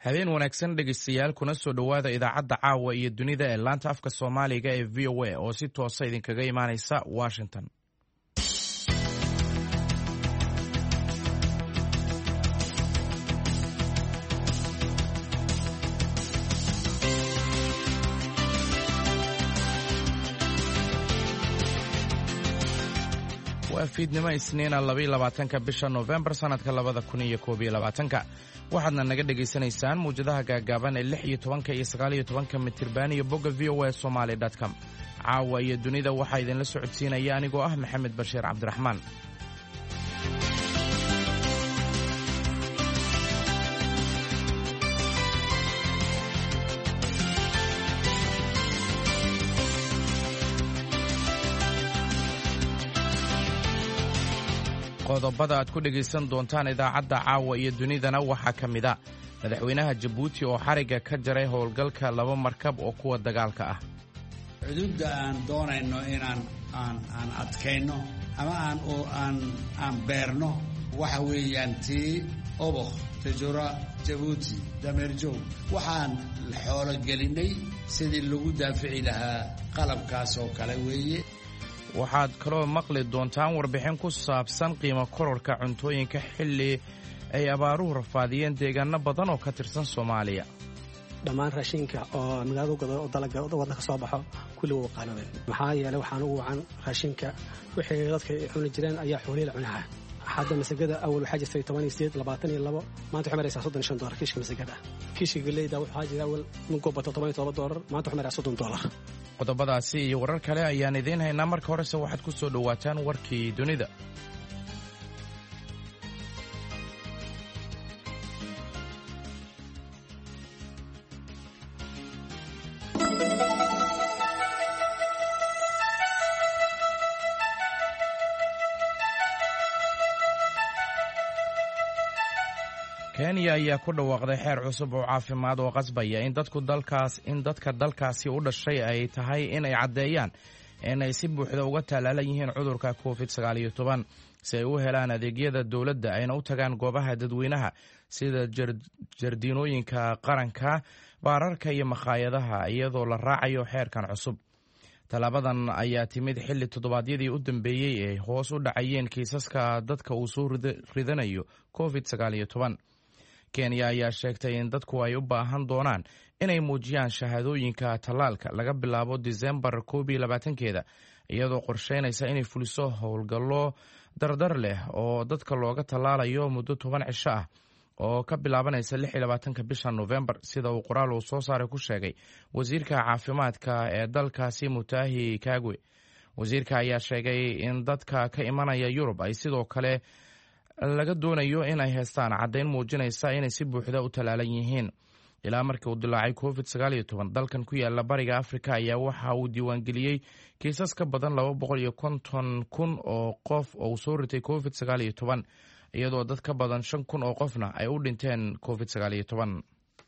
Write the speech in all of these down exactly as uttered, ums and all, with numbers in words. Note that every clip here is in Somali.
habeen wanaagsan dhegaystayaal kuna soo dhowaada idaacadda caawa iyo dunida ee laanta afka soomaaliga ee v o a oo si toosa idinkaga imaanaysa washington. waa fiidnimo isniina labaiyo labaatanka bisha noofembar sannadka labada kun iyo koob iyo labaatanka waxaadna naga dhegaysanaysaan mawjadaha gaagaaban ee lix iyo tobanka iyo sagaal iyo tobanka mitirban iyo bogga v o a somaali dot com. caawa iyo dunida waxaa idinla socodsiinaya anigoo ah maxamed bashiir cabdiraxmaan. qodobada aad ku dhegaysan doontaan idaacadda caawa iyo dunidana waxaa ka mid a madaxweynaha jabuuti oo xarigga ka jaray howlgalka laba markab oo kuwa dagaalka ah. xuduudda aan doonayno inaan aan aan adkayno ama aan aan aan beerno waxa weeyaan tii oboq tajura jabuuti dameerjoog waxaan xoolo gelinay sidii lagu daafici lahaa qalabkaas oo kale weeye. waxaad kaloo maqli doontaan warbixin ku saabsan qiimo kororka cuntooyinka xilli ay abaaruhu rafaadiyeen deegaano badan oo ka tirsan Soomaaliya. dhammaan raashinka oo magaalada godo oo dalaga waddanka soo baxo kulli wuu qaanabay maxaa yeelay waxaan ugu wacan raashinka wixii dadka ay cuni jireen ayaa xoolihiisa cunaha. hadda masagada awal waxaa jirtay toban iyo siddeed labaatan iyo labo maanta waxay maraysaa soddon iyo shan doolar kiishka masagada. kiishka galeyda waxaa jira awal min goobata toban iyo toban doolar maanta waxay maraysaa soddon doolar. qodobadaasi iyo warar kale ayaan idiin haynaa. marka horese waxaad ku soo dhowaataan warkii dunida. kenya ayaa ku dhawaaqday xeer cusub oo caafimaad oo qasbaya in dadku dalkaas in dadka dalkaasi u dhashay ay tahay in ay caddeeyaan in ay si buuxda uga tallaalan yihiin cudurka covid sagaal iyo toban si ay u helaan adeegyada dowladda ayna u tagaan goobaha dadweynaha sida jardiinooyinka qaranka, baararka iyo makhaayadaha iyadoo la raacayo xeerkan cusub. tallaabadan ayaa timid xilli toddobaadyadii u dambeeyey ee hoos u dhacayeen kiisaska dadka uu soo ridanayo covid sagaal iyo toban. kenya ayaa sheegtay in dadku ay u baahan doonaan inay muujiyaan shahaadooyinka tallaalka laga bilaabo disembar koob iyo labaatankeeda iyadoo qorsheynaysa inay fuliso howlgallo dardar leh oo dadka looga tallaalayo muddo toban cisho ah oo ka bilaabanaysa lix iyo labaatanka bisha noofembar sida uu qoraal uu soo saaray ku sheegay wasiirka caafimaadka ee dalkaasi Mutahi Kagwe. wasiirka ayaa sheegay in dadka ka imanaya Yurub ay sidoo kale laga doonayo inay haystaan caddayn muujinaysa inay si buuxda u tallaalan yihiin. ilaa markii uu dilaacay covid sagaal iyo toban dalkan ku yaala bariga Afrika ayaa waxa uu diiwaangeliyey kiisas ka badan laba boqol iyo konton kun oo qof oo soo ritay covid sagaal iyo toban iyadoo dad ka badan shan kun oo qofna ay u dhinteen covid sagaal iyo toban.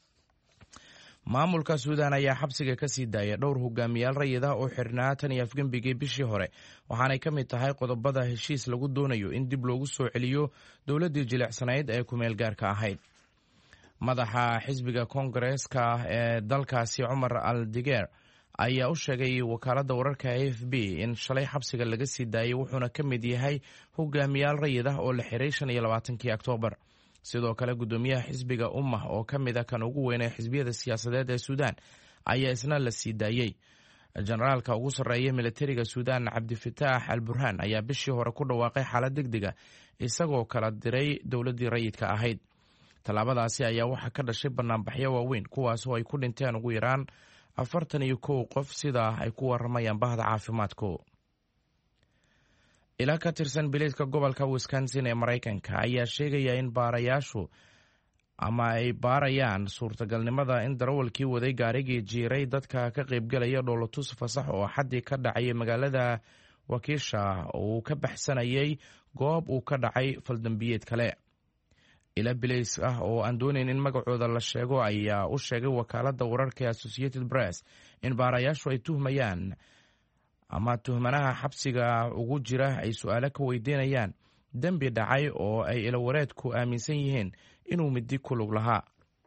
maamulka Suudaan ayaa xabsiga ka sii daaya dhowr hogaamiyaal rayid ah oo xirnaa tan iyo afgembigii bishii hore waxaanay ka mid tahay qodobada heshiis lagu doonayo in dib loogu soo celiyo dowladdii jilicsanayd ee ku-meel gaarka ahayd. madaxa xisbiga koongareeska ee dalkaasi Cumar al-Digeer ayaa u sheegay wakaaladda wararka A F B in shalay xabsiga laga sii daayay wuxuuna ka mid yahay hogaamiyaal rayid ah oo la xiray shan iyo labaatankii Oktoobar. sidoo kale gudoomiyaha xisbiga ummah oo ka mid a kan ugu weyn ee xisbiyada siyaasadeed ee Suudaan ayaa isna la sii daayey. generaalka ugu sarreeya militariga Suudaan Cabdifitaax al-Burhaan ayaa bishii hore ku dhawaaqay xaalad degdega isagoo kala diray dowladdii rayidka ahayd. tallaabadaasi ayaa waxaa ka dhashay banaanbaxyo waaweyn kuwaas oo ay ku dhinteen ugu yaraan afartan iyo kow qof sida ay ku waramayaan bahda caafimaadku. ilaa ka tirsan biliiska gobolka Wisconsin ee Maraykanka ayaa sheegaya in baarayaashu ama ay baarayaan suurtagalnimada in darawalkii waday gaarigii jiiray dadka ka qaybgalaya dhoolatus fasax oo xaddii ka dhacay magaalada Wakiisha uu ka baxsanayay goob uu ka dhacay faldambiyeed kale. ila biliis ah oo aan doonayn in magacooda la sheego ayaa u sheegay wakaaladda wararka Associated Press in baarayaashu ay tuhmayaan ama tuhmanaha xabsiga ugu jira ay su'aalo ka weydiinayaan dembi dhacay oo ay ilawareedku aaminsan yihiin inuu midi ku lug lahaa.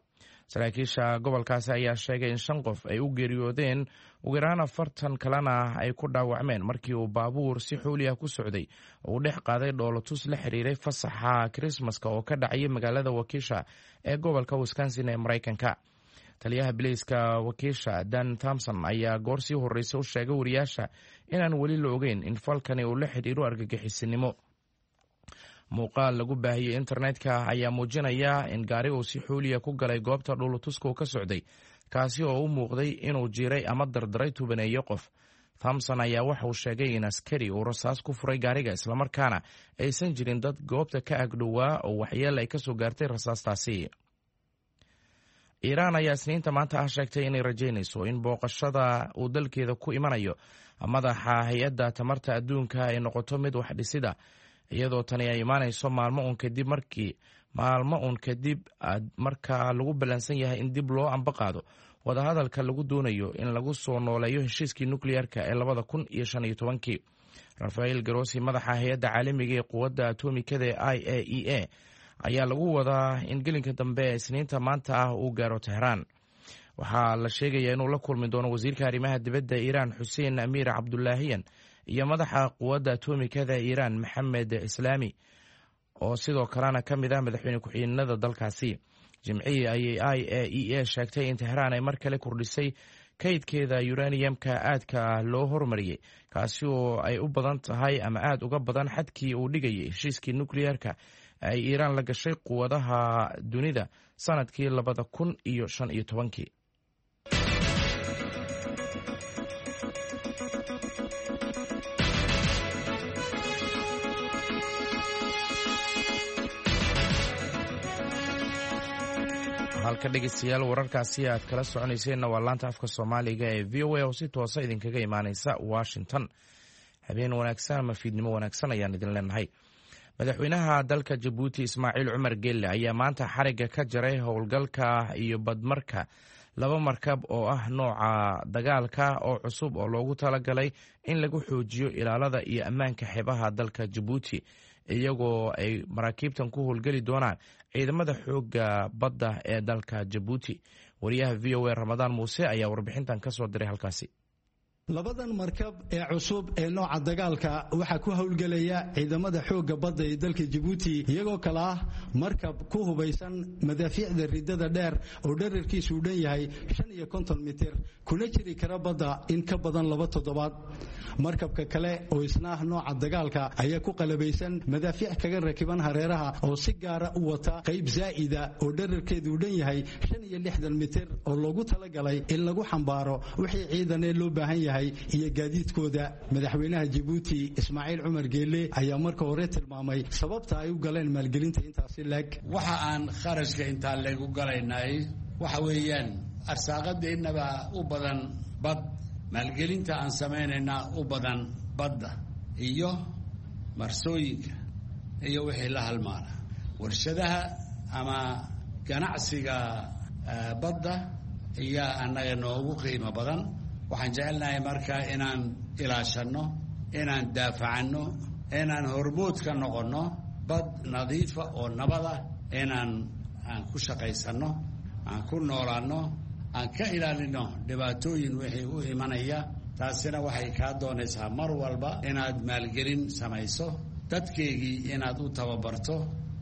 saraakiisha gobolkaasi ayaa sheegay in shan qof ay u geeriyoodeen ugu yaraan afartan kalena ay ku dhaawacmeen markii uu baabuur si xooli ah ku socday oo uu dhex qaaday dhoolotus la xiriiray fasaxa krismaska oo ka dhacaya magaalada wakiisha ee gobolka wisconsin ee maraykanka. taliyaha bilayska wakiisha Dan Thompson ayaa goor sii horreysay u sheegay wariyaasha inaan weli la ogeyn in falkani uu la xidhiiro argagixisinimo. muuqaal lagu baahiyey internetka ayaa muujinaya in gaari uu si xooliya ku galay goobta dhoolotuska ka socday, kaasi oo u muuqday inuu jiray ama dardaray tubaneeyo qof. Thompson ayaa waxa uu sheegay in askari uu rasaas ku furay gaariga islamarkaana aysan jirin dad goobta ka agdhowaa oo waxyeel ay ka soo gaartay rasaastaasi. iiraan ayaa isniinta maanta ah sheegtay inay rajaynayso in booqashada uu dalkeeda ku imanayo madaxa hay-adda tamarta adduunka ay noqoto mid wax dhisida, iyadoo tani ay imaanayso maalmo uun kadib markii maalmo uun kadib marka lagu ballansan yahay in dib loo ambaqaado wadahadalka lagu doonayo in lagu soo nooleeyo heshiiskii nukliyeerka ee labada kun iyo shan iyo tobankii. rafael grossi, madaxa hay-adda caalamiga ee quwadda atomikada ee i a e a, ayaa lagu wadaa in gelinka dambe ee isniinta maanta ah uu gaaro Tehraan. waxaa la sheegayaa inuu la kulmi doono wasiirka arrimaha dibadda Iiraan Xuseen Amiir Cabdulaahiyan iyo madaxa quwadda atomikada Iiraan Maxamed Islaami, oo sidoo kalena ka mid ah madaxweyne ku-xigeenada dalkaasi. jimcihii ayay i a e a sheegtay in Tehraan ay mar kale kordhisay kaydkeeda uraniumka aadka loo hormariyey, kaasi oo ay u badan tahay ama aad uga badan xadkii uu dhigayay heshiiskii nukliyeerka ay Iiraan la gashay quwadaha dunida sanadkii labada kun iyo shan iyo tobankii. halka dhegeystayaal wararkaasi aad kala soconayseenna waa laanta afka soomaaliga ee v o a oo si toosa idinkaga imaaneysa Washington. habeen wanaagsan ama fiidnimo wanaagsan ayaan idin leenahay. madaxweynaha dalka Jabuuti Ismaaciil Cumar Geelle ayaa maanta xariga ka jaray howlgalka iyo badmarka laba markab oo ah nooca dagaalka oo cusub oo loogu talagalay in lagu xoojiyo ilaalada iyo ammaanka xeebaha dalka Jabuuti, iyagoo ay maraakiibtan ku howlgeli doonaan ciidamada xooga badda ee dalka Jabuuti. wariyaha v o a Ramadaan Muuse ayaa warbixintan ka soo diray halkaasi. labadan markab ee cusub ee nooca dagaalka waxaa ku howlgelaya ciidamada xooga badda ee dalka Jabuuti, iyagoo kala ah markab ku hubaysan madaafiicda ridada dheer oo dhererkiisu u dhan yahay shan iyo konton mitir, kuna jiri kara badda in ka badan laba toddobaad. markabka kale oo isna ah nooca dagaalka ayaa ku qalabaysan madaafiic kaga rakiban hareeraha oo si gaara u wata qayb zaa'ida oo dhererkeedu u dhan yahay shan iyo lixdan mitir oo loogu talagalay in lagu xambaaro wixii ciidan ee loo baahan yahay iyo gaadiidkooda. madaxweynaha Jabuuti Ismaaciil Cumar Geelle ayaa marka hore tilmaamay sababta ay u galeen maalgelinta intaasi leeg. waxa aan kharashka intaa lagu galaynay waxa weeyaan arsaaqadeennaba u badan bad, maalgelinta aan samaynayna u badan badda iyo marsooyinka iyo wixii la halmaana. warshadaha ama ganacsiga badda ayaa annaga noogu qiimo badan. waxaan jecelnahay markaa inaan ilaashanno, inaan daafacanno, inaan hormood ka noqonno bad nadiifa oo nabada, inaan aan ku shaqaysanno, aan ku noolaanno, aan ka ilaalinno dhibaatooyin wixii u imanaya. taasina waxay kaa doonaysaa mar walba inaad maalgelin samayso, dadkeygii inaad u tababarto,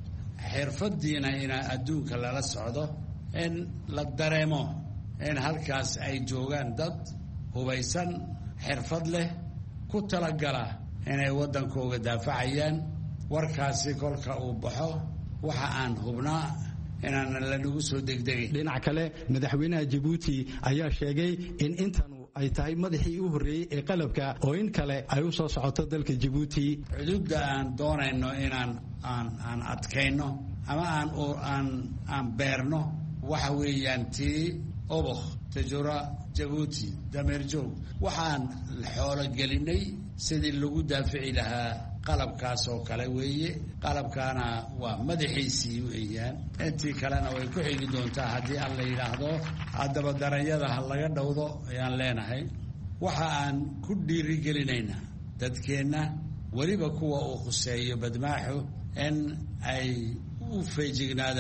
xirfadiina inaad adduunka lala socdo, in la dareemo in halkaas ay joogaan dad hubaysan, xirfad leh, ku talagala inay waddankooga daafacayaan. warkaasi kolka uu baxo waxa aan hubnaa inaan lanagu soo degdegin. dhinaca kale madaxweynaha Jabuuti ayaa sheegay in intanu ay tahay madaxii u horreeyey ee qalabka oo in kale ay u soo socoto dalka Jabuuti. xuduudda aan doonayno inaan aan aan adkayno ama aan aan aan beerno waxa weeyaan tii obokh, tajura, Jabuuti, dameerjoog. waxaan xoolo gelinay sidii lagu daafici lahaa qalabkaas oo kale weeye. qalabkaana waa madaxiisii weeyaan, intii kalena way ku xigi doontaa haddii aan la yidhaahdo. haddaba daranyada ha laga dhowdo ayaan leenahay. waxa aan ku dhiirigelinaynaa dadkeenna, weliba kuwa uu khuseeyo badmaaxu, in ay u feejignaadaan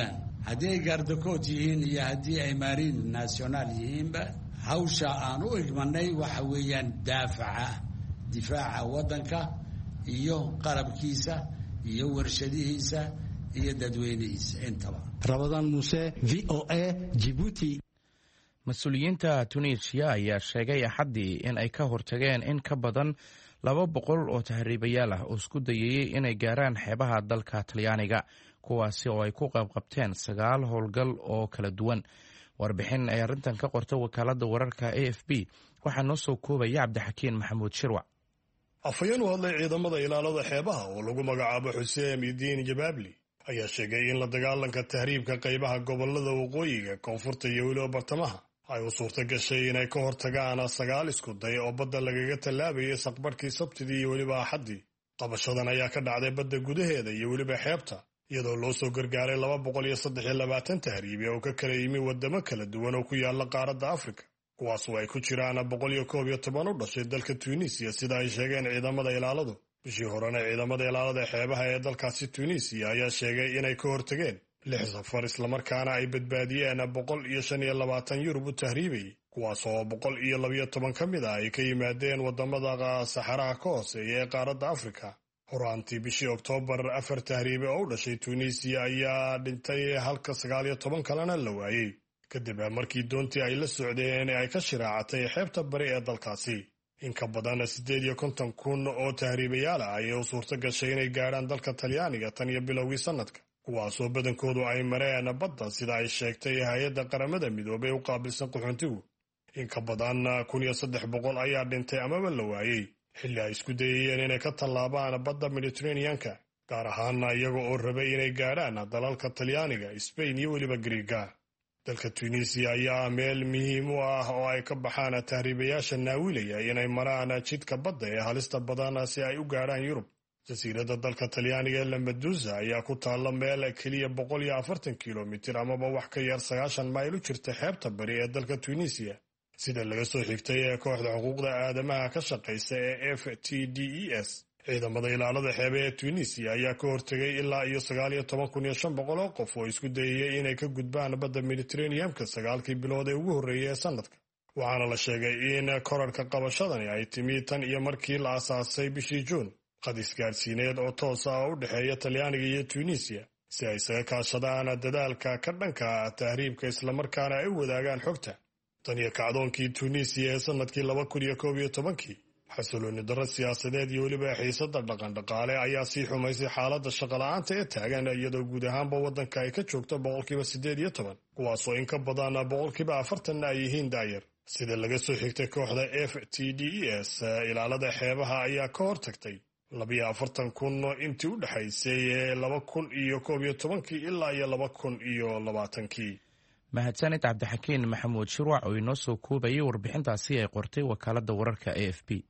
haddii ay gaardakood yihiin iyo haddii ay maariin nasionaal yihiinba hawsha aan u igmanay waxa weeyaan daafaca difaaca waddanka iyo qalabkiisa iyo warshadihiisa iyo dadweynihiisa intaba. Rabadaan Muuse, V O A, Djibouti. mas-uuliyiinta tunisiya ayaa sheegay axaddii in ay ka hortageen in ka badan laba boqol oo tahriibayaal ah oo isku dayayey inay gaaraan xeebaha dalka talyaaniga, kuwaasi oo ay ku qaybqabteen sagaal howlgal oo kala duwan. warbixin ay arrintan ka qorta wakaaladda wararka A F B waxaa noo soo koobaya cabdixakiin maxamuud shirwac. afhayeen u hadlay ciidamada ilaalada xeebaha oo lagu magacaabo xuseen idiin jabaabli ayaa sheegay in la dagaalanka tahriibka qaybaha gobolada waqooyiga, koonfurta iyo weliba bartamaha ay u suurto gashay inay ka hortagaan sagaal isku day oo badda lagaga tallaabayay saqbarhkii sabtidii iyo weliba axaddii. qabashadan ayaa ka dhacday badda gudaheeda iyo weliba xeebta, iyadoo loo soo gargaaray laba boqol iyo saddex iyo labaatan tahriibi oo ka kala yimi waddamo kala duwan oo ku yaala qaaradda Afrika, kuwaasoo ay ku jiraan boqol iyo koob iyo toban u dhashay dalka Tunisiya sida ay sheegeen ciidamada ilaaladu. bishii horena ciidamada ilaalada xeebaha ee dalkaasi Tunisiya ayaa sheegay inay ka hortageen lix safar islamarkaana ay badbaadiyeen boqol iyo shan iyo labaatan yurub u tahriibay, kuwaasoo boqol iyo labiyo toban ka mid ah ay ka yimaadeen waddamada saxaraha ka hooseeya ee qaaradda Afrika. horaantii bishii Oktoobar afar tahriibe oo u dhashay Tunisiya ayaa dhintay halka sagaal iyo toban kalena la waayey kadib markii doontii ay la socdeen ay ka shiraacatay xeebta bari ee dalkaasi. in ka badan siddeed iyo konton kun oo tahriibayaal ah ayay u suurto gashay inay gaadhaan dalka Talyaaniga tan iyo bilowgii sanadka, kuwaasoo badankoodu ay mareen badda sida ay sheegtay hay-adda qaramada midoobay u qaabilsan qaxoontigu. in ka badan kun iyo saddex boqol ayaa dhintay amaba la waayey xilli ay isku dayayeen inay ka tallaabaan badda Mediterranean-ka, gaar ahaana iyaga oo rabay inay gaadhaan dalalka Talyaaniga, Spain iyo weliba Griiga. dalka Tunisiya ayaa meel muhiim u ah oo ay ka baxaan tahriibayaasha naawilaya inay maraan jidka badda ee halista badan si ay u gaadhaan Yurub. jasiiradda dalka Talyaaniga ee Lampedusa ayaa ku taalla meel keliya boqol iyo afartan kilomitir amaba wax ka yar sagaashan mayl u jirta xeebta bari ee dalka Tunisiya, sida laga soo xigtay ee kooxda xuquuqda aadamaha ka shaqaysa ee F T D E S. ciidamada ilaalada xeebe ee Tunisiya ayaa ka hortagay ilaa iyo sagaal iyo toban kun iyo shan boqol oo qof oo isku dayayay inay ka gudbaan badda Mediterranean-ka sagaalkii bilood ee ugu horreeyay ee sanadka, waxaana la sheegay in korarka qabashadani ay timi tan iyo markii la aasaasay bishii Juun qad isgaarsiineed oo toos ah oo u dhexeeya Talyaaniga iyo Tunisiya si ay isaga kaashadaan dadaalka ka dhanka tahriibka islamarkaana ay u wadaagaan xogta. tan iyo kacdoonkii Tunisiya ee sanadkii laba kun iyo koob iyo tobankii, xasilooni darro siyaasadeed iyo weliba xiisadda dhaqan dhaqaale ayaa sii xumaysay xaaladda shaqola'aanta ee taagan, iyadoo guud ahaanba waddanka ay ka joogto boqolkiiba siddeed iyo toban, kuwaasoo in ka badan boqolkiiba afartanna ay yihiin daayar. sida laga soo xigtay kooxda F T D E S, ilaalada xeebaha ayaa ka hortagtay labiyo afartan kun intii u dhexaysay laba kun iyo koob iyo tobankii ilaa iyo laba kun iyo labaatankii. mahadsanid cabdixakiin maxamuud shirwac oo inoo soo koobayay warbixintaasi ay qortay wakaaladda wararka A F B.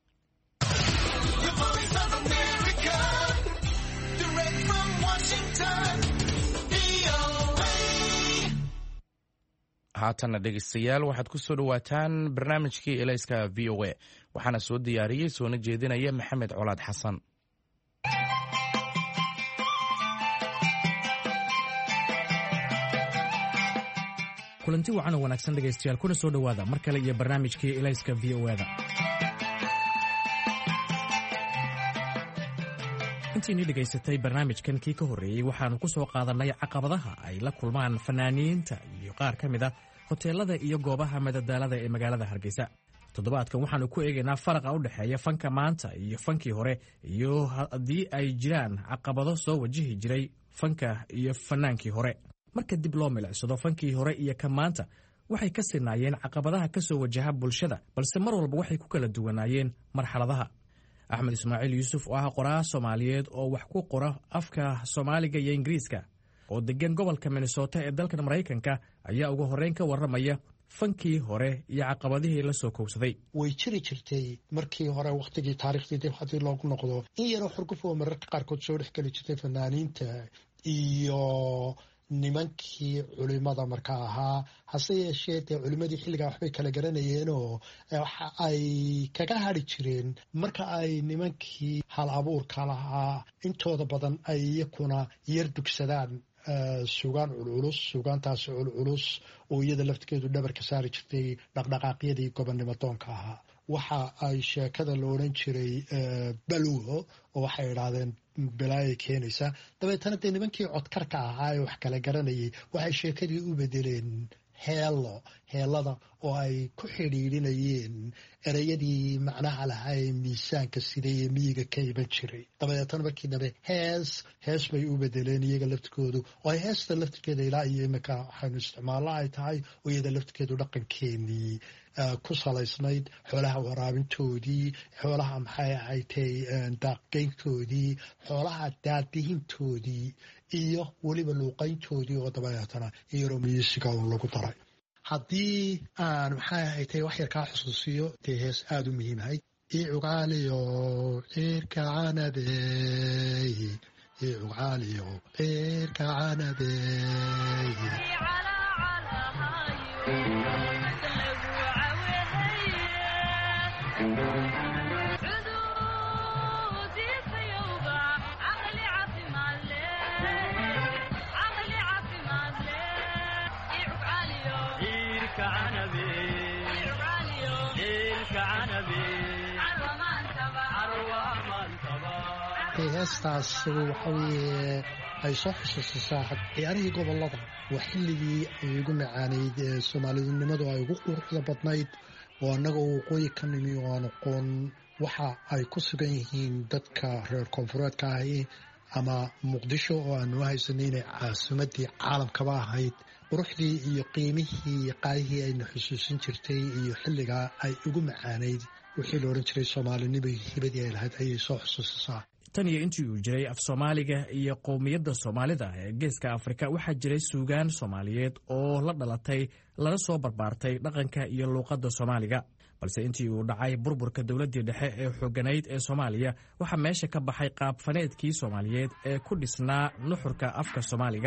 haatana dhegeystayaal waxaad ku soo dhowaataan barnaamijkii elayska V O A, waxaana soo diyaariyey soona jeedinaya maxamed colaad xasan. kulanti wacan oo wanaagsan dhegaystayaal, kuna soo dhowaada mar kale iyo barnaamijkii elayska V O A-da. intiinii dhegaysatay barnaamijkan kii ka horreeyey waxaannu ku soo qaadannay caqabadaha ay la kulmaan fanaaniinta iyo qaar ka mid a hoteelada iyo goobaha madadaalada ee magaalada Hargeysa. toddobaadkan waxaannu ku eegaynaa faraqa u dhexeeya fanka maanta iyo fankii hore, iyo haddii ay jiraan caqabado soo wajihi jiray fanka iyo fanaankii hore. marka dib loo milicsado fankii hore iyo ka maanta, waxay ka sinaayeen caqabadaha ka soo wajaha bulshada, balse mar walba waxay ku kala duwanaayeen marxaladaha. axmed ismaaciil yuusuf oo ah qoraa Soomaaliyeed oo wax ku qora afka Soomaaliga iyo Ingiriiska, oo degan gobolka Minnesota ee dalka Mareykanka, ayaa ugu horreyn ka warramaya fankii hore iyo caqabadihii la soo koobsaday. way jiri jirtay markii hore waqtigii taariikhdii dib haddii loogu noqdo in yaroo xurguf oo mararka qaarkood soo dhex geli jirtay fanaaniinta iyo nimankii culimada markaa ahaa. hase yeeshee dee culimadii xilligaa waxbay kala garanayeenoo waxa ay kaga hadri jireen marka ay nimankii hal abuurka lahaa intooda badan ay iyakuna yar dugsadaan sugaan culculus sugaantaasi culculus oo iyada laftigeedu dhabar ka saari jirtay dhaqdhaqaaqyadii gobonnimo doonka ahaa waxa ay sheekada la odhan jiray balwo oo waxay idhaahdeen balaayay keenaysaa dabeetana dee nimankii codkarka ahaa ee wax kala garanayay waxay sheekadii u bedeleen heelo heelada oo ay ku xidhiidhinayeen ereyadii macnaha lahaa ee miisaanka siday ee miyiga ka iman jiray dabeetana markii dambe hees hees bay u bedeleen iyaga laftigoodu oo ay heesta laftigeeda ilaa iyo imika waxaynu isticmaallo ay tahay oo iyada laftigeedu dhaqankeenii ku salaysnayd xoolaha waraabintoodii xoolaha maxay ahaytay daaqgeyntoodii xoolaha daadihintoodii iyo weliba luuqayntoodii oo dabeetana iyaroo miyisiga un lagu daray haddii aan maxay ahaytay wax yar kaa xusuusiyo dee hees aada u muhiimahayd icugaaliyo ciirka canabey icugaaliyo ciirka canabey heestaas waxa weye ay soo xusuusisaa ciyaarihii gobolada waa xilligii ay ugu macaanayd ee soomaalidinimadu ay ugu quruxda badnayd oo annagoo waqooyi ka nimi oo aan aqoon waxa ay ku sugan yihiin dadka reer koonfureedka ahi ama muqdisho oo aanu haysanay inay caasimadii caalamkaba ahayd quruxdii iyo qiimihii iyo qaayihii ayna xusuusin jirtay iyo xilligaa ay ugu macaanayd wixii la odhan jiray soomaalinimo hibadii ay lahayd ayay soo xusuusisaa tan iyo intii uu jiray af soomaaliga iyo qowmiyadda soomaalida ee geeska afrika waxaa jiray suugaan soomaaliyeed oo la dhalatay lana soo barbaartay dhaqanka iyo luuqadda soomaaliga balse intii uu dhacay burburka dowladdii dhexe ee xooganayd ee soomaaliya waxaa meesha ka baxay qaabfaneedkii soomaaliyeed ee ku dhisnaa nuxurka afka soomaaliga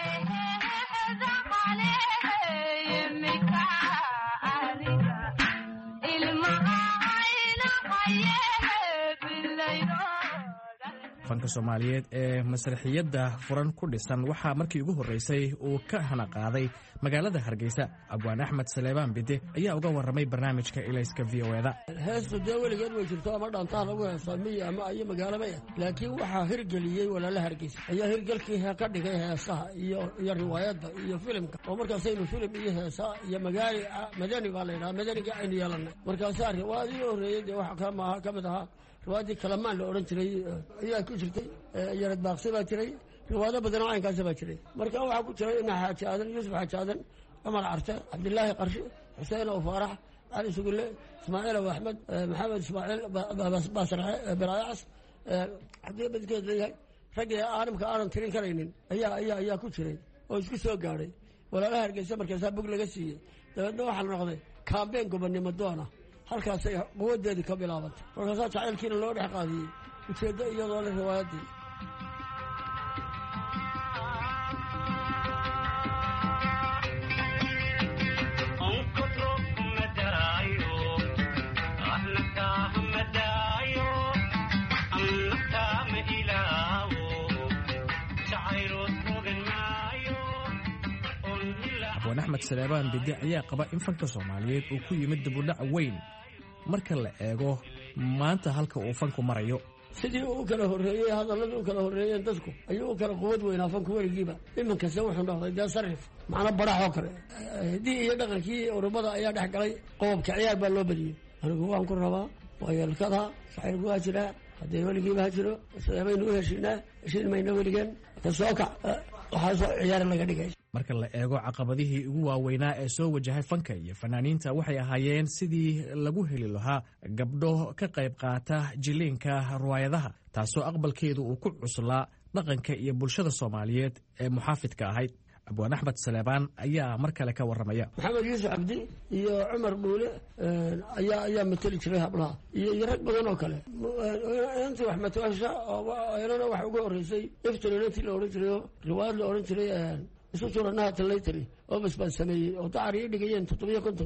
fanka soomaaliyeed ee masraxiyadda furan ku dhisan waxaa markii ugu horreysay uu ka hana qaaday magaalada hargeysa abwaan axmed saleebaan bide ayaa uga warramay barnaamijka ilayska v o eda heestu dee weligeed way jirto ama dhaantaha lagu heestaa miyi ama iyo magaalaba ah laakiin waxaa hirgeliyey walaala hargeysa ayaa hirgelkii ka dhigay heesaha iyo iyo riwaayadda iyo filimka oo markaasaynu filim iyo heesaa iyo magaali madani baa laydhaha madaniga aynu yeelanay markaasaa riwaayadii horreeyey dee waxa ka mid ahaa riwaayadii kalamaan la odhan jiray ayaa ku jirtay yarad baaqsi baa jiray riwaayado badanoo caynkaasa baa jiray marka waxaa ku jiray ina xaaji aadan yuusuf xaaji aadan cumar carte cabdilaahi qarshi xuseen ow faarax cali sugulle ismaaciil ow axmed maxamed ismaaciil baasraxe baraayacas haddii badkeed leeyahay raggii aanimka aanan tirin karaynin ayaa ayaa ayaa ku jiray oo isku soo gaadhay walaalaha hargeysa markaasaa bog laga siiyey dabeedna waxaa noqday kaambeen gobonnimo doona halkaasay quwadeedii ka bilaabantay markaasaa jacaylkiina loo dhex qaadiyey ujeeddo iyadoo le riwaayaddii abwaan axmed saleebaan bide ayaa qaba in fanka soomaaliyeed uu ku yimid dibudhac weyn marka la eego maanta halka uu fanku marayo sidii u kala horreeyey hadalladii u kala horreeyeen dadku ayuu u kala quwad weynaa fanku weligiiba iminkase wuxuu noqday dee sarif macno baraxoo kale hiddii iyo dhaqankii urubada ayaa dhex galay qobobka ciyaar baa loo badiyey anigu waan ku rabaa waa yeelkada saxirku waa jiraa haddee weligiiba ha jiro sabaynu u heshiinaa heshiin mayna weligeen ka soo kac waxaasoo ciyaar laga dhigay marka la eego caqabadihii ugu waaweynaa ee soo wajahay fanka iyo fanaaniinta waxay ahaayeen sidii lagu heli lahaa gabdho ka qayb qaata jiliinka riwaayadaha taasoo aqbalkeedu uu ku cuslaa dhaqanka iyo bulshada soomaaliyeed ee muxaafidka ahayd abwaan axmed saleebaan ayaa mar kale ka warramaya maxamed yuusuf cabdi iyo cumar dhuule ayaa ayaa mateli jiray hablaha iyo iyo rag badan oo kale intii wax mataasha inana waxa ugu horreysay iftilin intii la odhan jiray riwaayad la odhan jiray isu suranaha talaytari oo bas baan sameeyey oo dacar ii dhigayeen toddobiyo kontonkii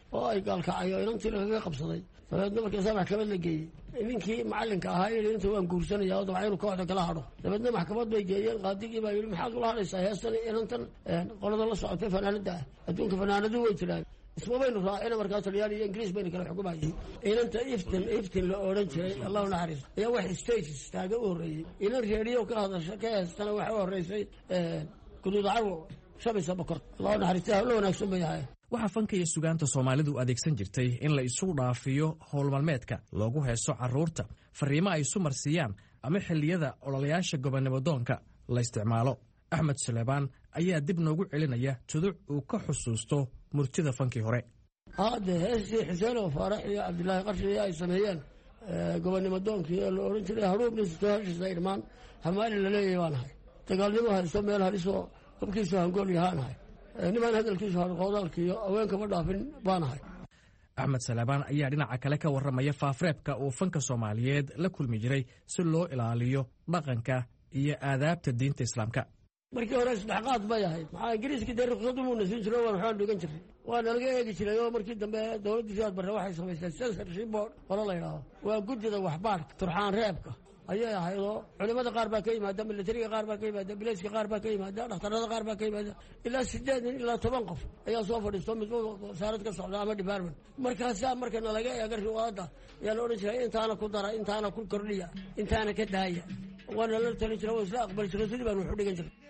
oo ay gaalkacayo inantii lagaga qabsaday dabeedna markaasaa maxkamad la geeyey ninkii macallinka ahaa yidhi inta waan guursanaya oo dabca inuu kooxda kala hadho dabeedna maxkamad bay geeyeen qaadigii baa yidhi maxaad ula hadhaysaa heestan inantan qolada la socotay fanaanada ah adduunka fanaanadu way jiraan isma baynu raacina markaa talyaani iyo ingiriis baynu kala xukumayay inanta iftin iftin la odhan jiray allahu naxariis ayaa wax stages taaga u horreeyey inan reeriyo ka hadasha ka heestana waxa u horreysay guduuda carwo shabisa bokor allahu naxariista hawlo wanaagsan bay ahaayeen waxaa fanka iyo sugaanta soomaalidu adeegsan jirtay in la isu dhaafiyo howlmaalmeedka loogu heeso carruurta fariimo ay isu marsiiyaan ama xilliyada ololayaasha gobonnimadoonka la isticmaalo axmed suleybaan ayaa dib noogu celinaya tuduc uu ka xusuusto murtida fankii hore haade heestii xuseen oo faarax iyo cabdilaahi qarshi ay sameeyeen gobonnimadoonkii ee la odhan jiray haruubnisito heshiisa irmaan hamaali la leeyahay baan ahay dagaalnimo haysto meel halisoo hubkiisu hangool yahaan ahay nimaan hadalkiisu harqoodaalka iyo haweenkama dhaafin baan ahay axmed salebaan ayaa dhinaca kale ka warramaya faafreebka uu fanka soomaaliyeed la kulmi jiray si loo ilaaliyo dhaqanka iyo aadaabta diinta islaamka markii hore isdhexqaad bay ahayd maxaa ingiriiskii dee ruqsadu muuna siin jiro waan waxaan dhigan jiray waa nalaga eegi jiray oo markii dambe dowladdii sidaad barre waxay samaysteen censorship board qolo la yidhaaho waa gudida waxbaadhka turxaan reebka ayay ahayd oo culimada qaar baa ka yimaada militariga qaar baa ka yimaada bilayska qaar baa ka yimaada dhakhtarada qaar baa ka yimaada ilaa sideed nin ilaa toban qof ayaa soo fadhiisto mid wasaarad ka socda ama department markaasaa marka nalaga eega riwaayadda ayaa la odhan jiray intaana ku dara intaana ku kordhiya intaana ka daaya waana la talin jira oo isla aqbali jiro sidii baan wax u dhigan jiray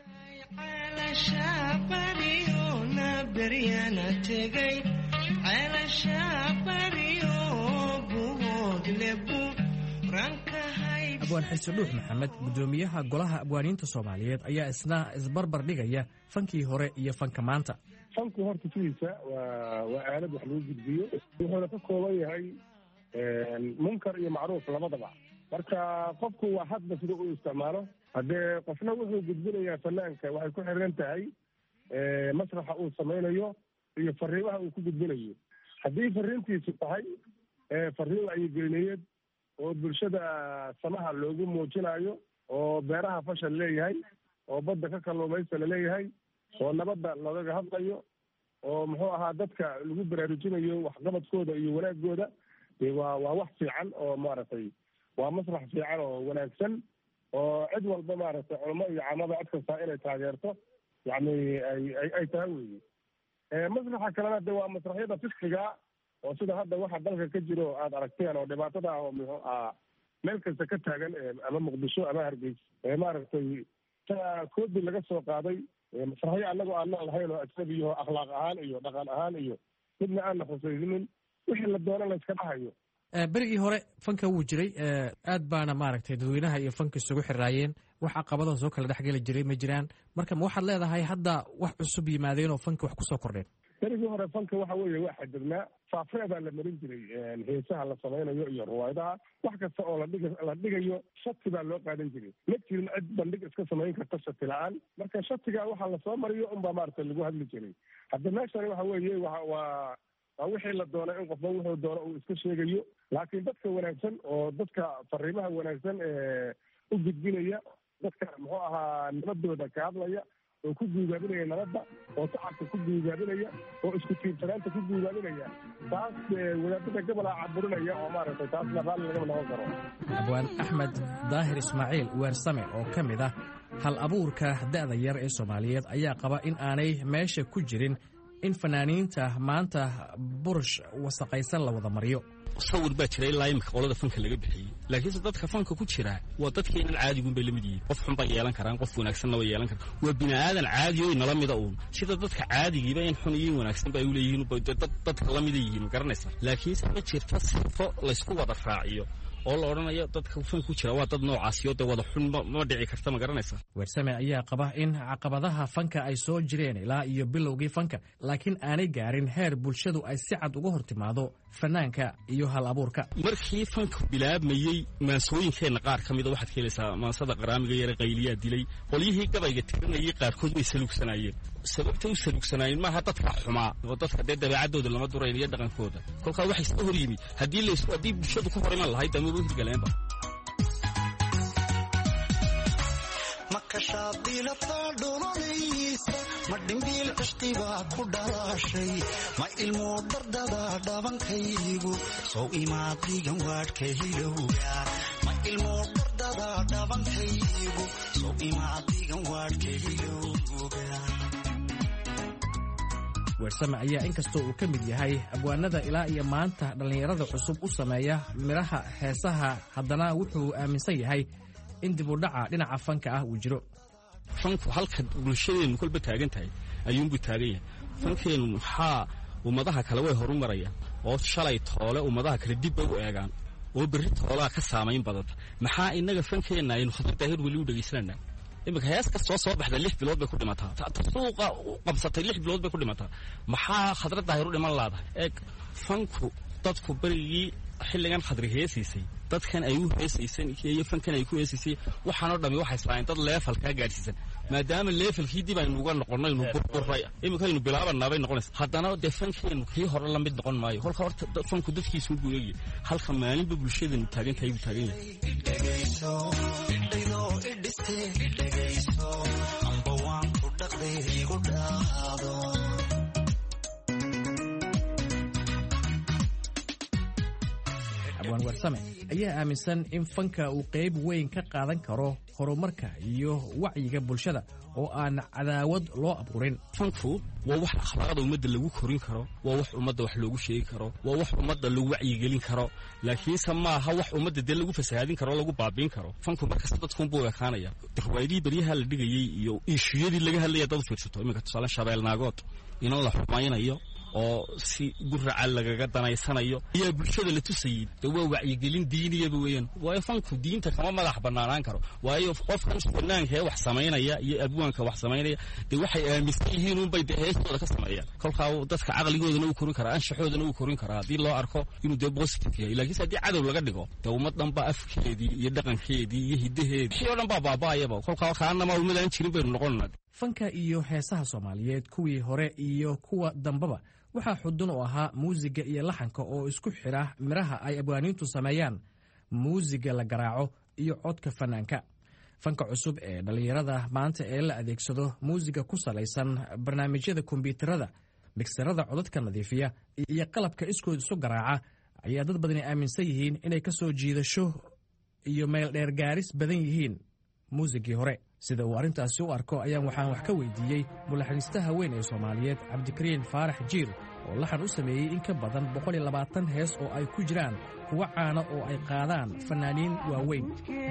abwaan xise dhuux maxamed guddoomiyaha golaha abwaaniinta soomaaliyeed ayaa isna isbarbar dhigaya fankii hore iyo fanka maanta fanku horta sidiisa waa waa aalad wax lagu gudbiyo wuxuuna ka kooban yahay munkar iyo macruuf labadaba marka qofku waa hadba sida uu isticmaalo haddee qofna wuxuu gudbinayaa fanaanka waxay ku xiran tahay masraxa uu samaynayo iyo fariimaha uu ku gudbinayo haddii fariintiisu tahay fariin wacyigelinayeed oo bulshada samaha loogu muujinayo oo beeraha fashal leeyahay oo badda ka kalluumaysta la leeyahay oo nabadda lagaga hadlayo oo muxuu ahaa dadka lagu baraarujinayo waxqabadkooda iyo wanaagooda waa waa wax fiican oo maaragtay waa masrax fiican oo wanaagsan oo cid walba maaragtay culamo iyo camada cid kastaa inay taageerto yacni ay ay tahay weeye masraxa kalena de waa masraxyada fiskiga oo sida hadda waxa dalka ka jiro aada aragteen oo dhibaatada ah oo muxuu ah meel kasta ka taagan ama muqdisho ama hargeysa maaragtay ta koodi laga soo qaaday masraxyo annagoo aan lahayn oo ajnabiyaho akhlaaq ahaan iyo dhaqan ahaan iyo midna aan la khusaynin wixii la doono la iska dhahayo berigii hore fanka wuu jiray aad baana maaragtay dadweynaha iyo fanka isugu xiraayeen wax caqabado soo kala dhexgeli jiray ma jiraan marka ma waxaad leedahay hadda wax cusub yimaadeen oo fanka wax kusoo kordheen berigii hore fanka waxa weeye waa xadidnaa faafreebaa la marin jiray heesaha la samaynayo iyo riwaayadaha wax kasta oo ladhig la dhigayo shati baa loo qaadan jiray ma jirin cid bandhig iska samayn karta shati la-aan marka shatiga waxa lasoo mariyo unbaa maaragtay lagu hadli jiray hadda meeshani waxa weeye wa waa waa wixii la doona in qofba wuxuu doono uu iska sheegayo laakiin dadka wanaagsan oo dadka fariimaha wanaagsan ee u gudbinaya dadka muxuu ahaa nabadooda ka hadlaya oo ku guugaabinaya nabadda oo shacabka ku guugaabinaya oo isku tiirsanaanta ku guugaabinaya taas wadaadada gobolaa caburinaya oo maaragtay taasna raalli lagama noqon karo abwaan axmed daahir ismaaciil weersame oo ka mid ah hal abuurka da'da yar ee soomaaliyeed ayaa qaba in aanay meesha ku jirin in fanaaniinta maanta burush wasaqaysan la wada mariyo sawir baa jira ilaa imika qolada fanka laga bixiyey laakiinse dadka fanka ku jira waa dadkeenan caadigun bay lamid yihiin qof xun bay yeelan karaan qof wanaagsanna way yeelan karaan waa bini aadan caadi oo inala mida uun sida dadka caadigiiba in xun iyo wanaagsan ba ay u leeyihiin dad dadka la mida yihiin garanaysa laakiinse ma jirta sifo laysku wada raaciyo oo la odhanayo dadka fanka ku jira waa dad noocaasiyo dee wada xun ma dhici karta ma garanaysa weersame ayaa qaba in caqabadaha fanka ay soo jireen ilaa iyo bilowgii fanka laakiin aanay gaarin heer bulshadu ay si cad uga hor timaado fanaanka iyo hal abuurka markii fanka bilaabmayey maansooyinkeenna qaar ka mida waxaad ka helaysaa maansada qaraamiga yare qayliyaa dilay qolyihii gabayga tirinayay qaarkood way saluugsanaayeen sababtay u saluugsanaayeen maaha dadka xumaa oo dadka dee dabeecaddooda lama durayn iyo dhaqankooda kolkaa waxay iska hor yimi haddii lays haddii bulshadu ka hor iman lahayd damaba hirgaleenba makashaadilata dhulonaysa ma dhimbiil cishqibaa ku dhalaashay ma ilmoo dhardhada dhabankaygu sow imaadigan waadhka hilowga ma ilmoo dhardhada dhabankaygu sow imaadigan waadhka hilowga. weersame ayaa inkastoo uu ka mid yahay abwaanada ilaa iyo maanta dhallinyarada cusub u sameeya midhaha heesaha haddana wuxuu aaminsan yahay in dib u dhaca dhinaca fanka ah uu jiro. fanku halka bulshadeennu kolba taagan tahay ayuunbuu taagan yahay. fankeennu maxaa ummadaha kale way horu marayaan oo shalay toole ummadaha kale dibba u eegaan oo berri toolaa ka saamayn badanta. maxaa innaga fankeenna aynu Khadra Daahir weli u dhegaysananaa? imika hees kastoo soo baxda lix bilood bay ku dhimataa, suuqa u qabsatay lix bilood bay ku dhimataa. maxaa Khadra Daahir u dhiman laadahay? eeg fanku dadku berigii xilligan Khadri heesiisay dadkan ay u heesaysan iyo fankan ay ku heesaysay waxaanoo dhammi waxay islaayeen dad leefal kaa gaadhsiisan. maadaama leefalkii dib aynu uga noqonnay inu burburay imika aynu bilaabanaa bay noqonaysa. haddana dee fankeennu kii hore la mid noqon maayo. kolka horta fanku dadkiisu buu eegaya halka maalinba bulshadeennu taagan tahay buu taagan yahay. abwaan weersame ayaa aaminsan in fanka uu qayb weyn ka qaadan karo horumarka iyo wacyiga bulshada oo aan cadaawad loo abuurin. fanku waa wax akhlaaqda ummadda lagu korin karo, waa wax ummadda wax loogu sheegi karo, waa wax ummadda lagu wacyigelin karo, laakiinse maaha wax ummadda dee lagu fasahaadin karo o lagu baabiin karo. fanku markasta dadkunbuu ekaanaya. riwaayadihii baryaha la dhigayey iyo iishuyadii laga hadlaya dad fiirsato iminka tusaale shabeelnaagood inan la xumaynayo oo si guraca lagaga danaysanayo ayaa bulshada la tusayay. de waa wacyigelin diiniyaba weeyaan. waayo fanku diinta kama madax banaanaan karo. waayo qofkan fanaanka ee wax samaynaya iyo abwaanka wax samaynaya de waxay aaminsan yihiin unbay de heestooda ka sameeyaan. kolkaa dadka caqligoodana uu korin karaa, anshaxoodana uu korin karaa haddii loo arko inuu dee positive yahay. laakiinse haddii cadow laga dhigo dee ummad dhan baa afkeedii iyo dhaqankeedii iyo hiddaheedii wixii oo dhan baa baaba'ayaba. kolkaa kaanama ummadaan jirin baynu noqonana. fanka iyo heesaha Soomaaliyeed kuwii hore iyo kuwa dambaba waxaa xudun u ahaa muusiga iyo laxanka oo isku xidha midhaha ay abwaaniintu sameeyaan, muusiga la garaaco iyo codka fanaanka. fanka cusub ee dhallinyarada maanta ee la adeegsado muusiga ku salaysan barnaamijyada kombiyuutarada, migsarada codadka nadiifiya iyo qalabka iskood isu garaaca ayaa dad badani aaminsan yihiin inay ka soo jiidasho iyo meel dheer gaaris badan yihiin muusigii hore. sida uu arrintaasi u arko ayaan waxaan wax ka weydiiyey mulaxaniistaha weyn ee Soomaaliyeed Cabdikariin Faarax Jiir oo laxan u sameeyey in ka badan boqol iyo labaatan hees oo ay ku jiraan kuwa caana oo ay qaadaan fanaaniin waaweyn.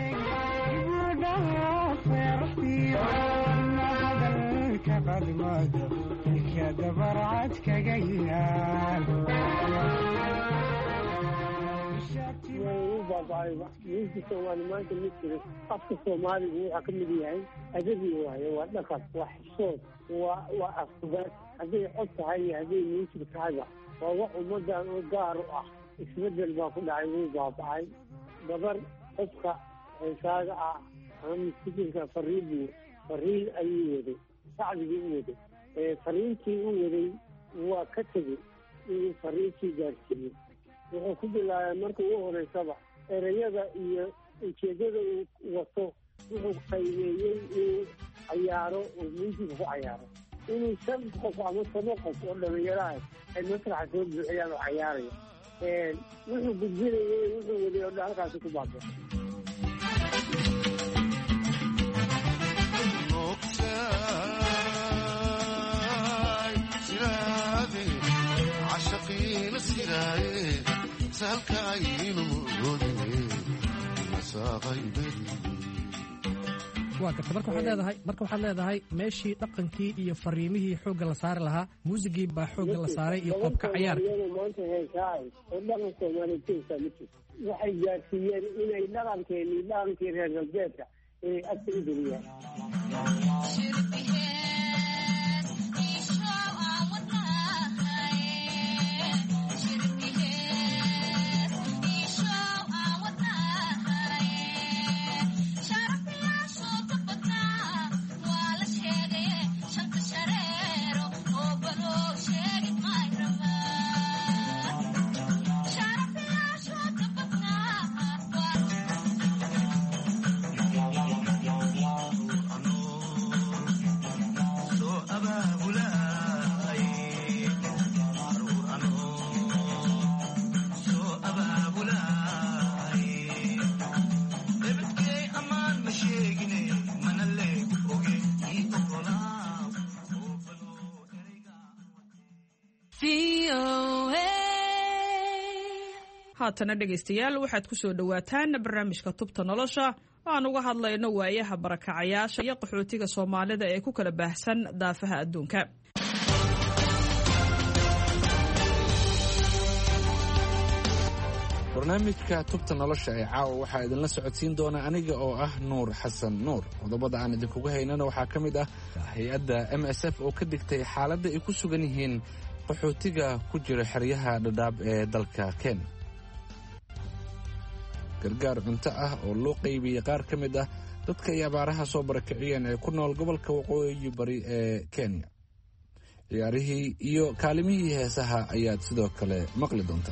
miiska Soomaali maanta ma jiro. afka Soomaaligu wuxuu ka mid yahay adabi waaye, waa dhaqan, waa xishood, waa waa afkubaad. hadday cod tahay iyo hadday miisig tahayba waa wax ummadan oo gaar u ah. isbedel baa ku dhacay, wuu baaba'ay. gabar qofka heesaaga ah ama miskiinka fariidii fariid ayuu waday, sacdigii u waday. fariintii u waday waa ka tegey inuu fariintii gaarsiiyo. wuxuu ku bilaabay marka ugu horeysaba ereyada iyo ujeedada uu wato. wuxuu qaybeeyey inuu cayaaro oo miisiga ku cayaaro, inuu shan qof ama toban qof oo dhalinyaraha ay masraxa soo buuxiyaan oo cayaaraya. wuxuu gudbinayey wuxuu waday oo dhan halkaasi ku baabay. waa garta marka waxaad leedahay marka waxaad leedahay meeshii dhaqankii iyo fariimihii xoogga la saari lahaa muusigii baa xoogga la saaray iyo qobka cayaarka. maanta heesaay oo dhaqan Soomaaliyeed ka saamiyay waxay gaarsiiyeen inay dhaqankeeni dhaqankii reer galbeedka inay agta u geliyaan. haatana dhegaystayaal waxaad ku soo dhowaataan barnaamijka tubta nolosha oo aan uga hadlayno waayaha barakacayaasha iyo qaxootiga soomaalida ee ku kala baahsan daafaha adduunka. barnaamijka tubta nolosha ee caawa waxaa idinla socodsiin doona aniga oo ah nuur xasan nuur. qodobada aan idinkuga haynana waxaa ka mid ah hay-adda m s f oo ka digtay xaaladda ay ku sugan yihiin qaxootiga ku jira xeryaha dhadhaab ee dalka kenya. gargaar cunto ah oo loo qaybiyey qaar ka mid ah dadka ay abaaraha soo barakiciyeen ee ku nool gobolka waqooyi bari ee kenya. ciyaarihii iyo kaalimihii heesaha ayaad sidoo kale maqli doontaa.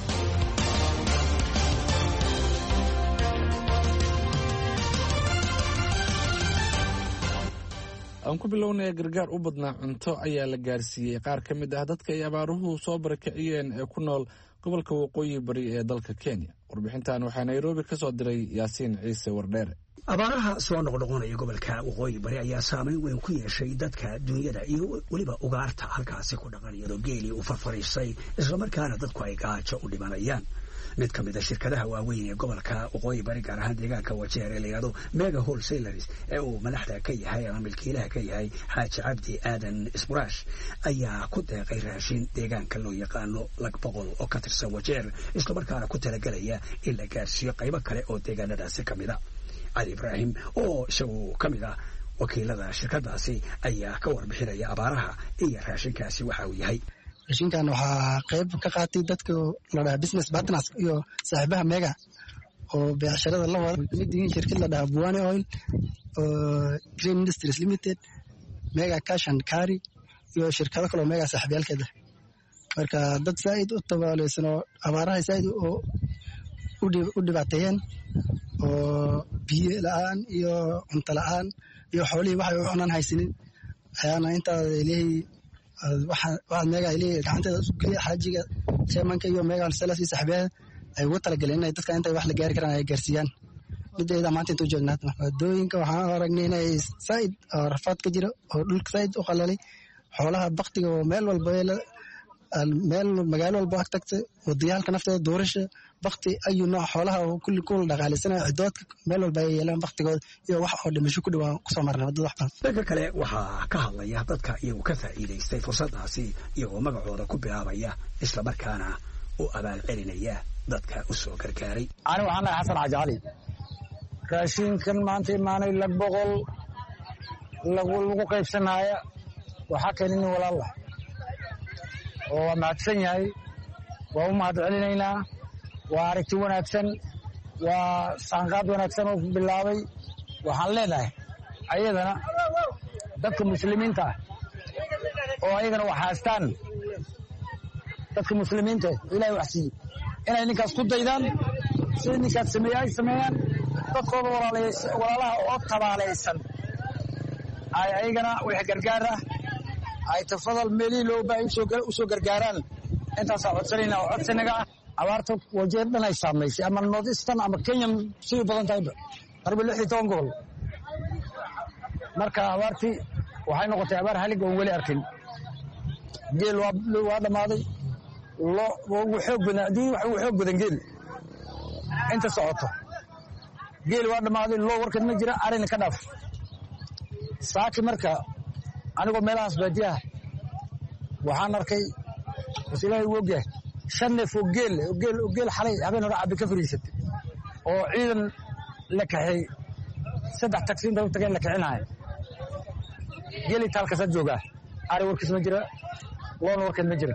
aan ku bilownaya gargaar u badnaa cunto ayaa la gaarsiiyey qaar ka mid ah dadka ay abaaruhu soo barakiciyeen ee ku nool gobolka waqooyi bari ee dalka kenya. warbixintan waxaa nairobi ka soo diray yaasiin ciise wardheere. abaaraha soo noqnoqonaya gobolka waqooyi bari ayaa saameyn weyn ku yeeshay dadka dunyada iyo weliba ugaarta halkaasi ku dhaqan iyadoo geelii uu farfariisay islamarkaana dadku ay gaajo u dhimanayaan. mid ka mid a shirkadaha waaweyn ee gobolka waqooyi bari gaar ahaan deegaanka wajeer ee layidhahdo mega wholesalers ee uu madaxda ka yahay ama milkiilaha ka yahay xaaji cabdi aadan isburaash ayaa ku deeqay raashin deegaanka loo yaqaano lag boqol oo ka tirsan wajeer islamarkaana ku talagelaya in la gaarsiiyo qaybo kale oo deegaanadaasi ka mid a. cali ibraahim oo isagu ka mid ah wakiilada shirkadaasi ayaa ka warbixinaya abaaraha iyo raashinkaasi waxa uu yahay. raashinkan waxaa qayb ka qaatay dadka la dhahaa business partners iyo saaxiibaha mega oo beecsharada la wada kamid yihiin shirkad la dhahaa buwane oil oo green industries limited mega cash and carry iyo shirkado kale oo mega saaxiibyaalkeeda. marka dad saaid u tabaaleysan oo abaaraha saaid oo u dhibaateeyeen oo biyo la-aan iyo cunto la-aan iyo xoolihii waxay u cunaan haysanin ayaana intaa leeyahay waxaad meega ay leeyahay gacanteeda isu geliya xaajiga chairmanka iyo mega salas iyo saaxiibyada ay ugu talagaleen inay dadka inta wax la gaari karaan ay gaarsiiyaan. midayda maanta intuu joognaa wadooyinka waxaan aragnay inay saaid rafaad ka jiro oo dhulka saaid u qalalay xoolaha baktiga oo meel walba meel magaalo walba ag tagtay wadayaalka nafteeda doorasha bakti ayuu nooc xoolaha oo kulli ku dhaqaaleysanayo cidoodka meel walba ay yeelaan baktigooda iyo wax oo dhimasho ku dhawaan kusoo marnay wadada waxbaan. dhanka kale waxaa ka hadlaya dadka iyagu ka faa'iidaystay fursadaasi iyagoo magacooda ku bilaabaya islamarkaana u abaal celinaya dadka u soo gargaaray. ani waxaan nahay xasan xaaji cali. raashinkan maanta imaanay lag boqol lagu qaybsanaya waxaa keenin walaala oo waa mahadsan yahay. waa u mahad celinaynaa. waa aragti wanaagsan. waa saanqaad wanaagsan oo bilaabay. waxaan leenahay ayadana dadka muslimiinta ah oo ayagana wax haastaan dadka muslimiinta ilaahay wax siiye inay ninkaas ku daydaan sida ninkaas sameeye ay sameeyaan dadkooda walaalaha oo tabaalaysan ay ayagana wixii gargaar ah ay tafadal meelihii loo baahay u soo gargaaraan. intaasaa codsanaynaa oo codsanaga ah. abaarta wajeer dhan ay saamaysay ama northeastern ama kenya siday badan tahayba qarba lix iyo toban gobol. marka abaartii waxay noqotay abaar halig oon weli arkin. geel waa dhammaaday. ugu xoog badan adii wax ugu xoog badan geel inta socoto geel waa dhammaaday. loo warkeed ma jira arina ka dhaaf. saaki marka anigoo meelahaas baadiyaha waxaan arkay wasilaahay u ogyahay shan neef oo geel oo geel xalay habeen hore cabbi ka fariisatay oo ciidan la kaxeey saddex tagsiin daba tageen la kixinahay. geeli taalkasaa joogaa. ari warkiis ma jira. loona warkeed ma jira.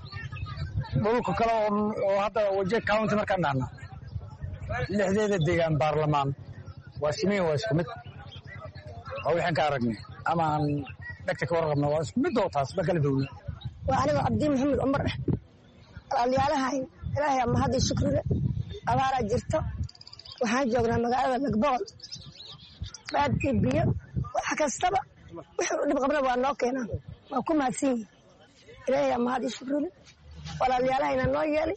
dhulka kale oo hadda wajee county markaan dhahna lixdeeda deegaan baarlamaan waa simeyn waa isku mid. waa wixaan ka aragnay ama aan dhegta ka warqabna waa isku mid oo taas ba kala dowla. waa aniga cabdi maxamed cumar ah. walaalyaalahay ilaahay ama hadda shukriga abaaraa jirto. waxaan joognaa magaalada lagboqol. baadkii biyo wax kastaba wixii dhib qabna waa noo keenaan. waa ku mahadsan yihin ilaahay ama hadda shukriga walaalyaalahayna noo yeelay.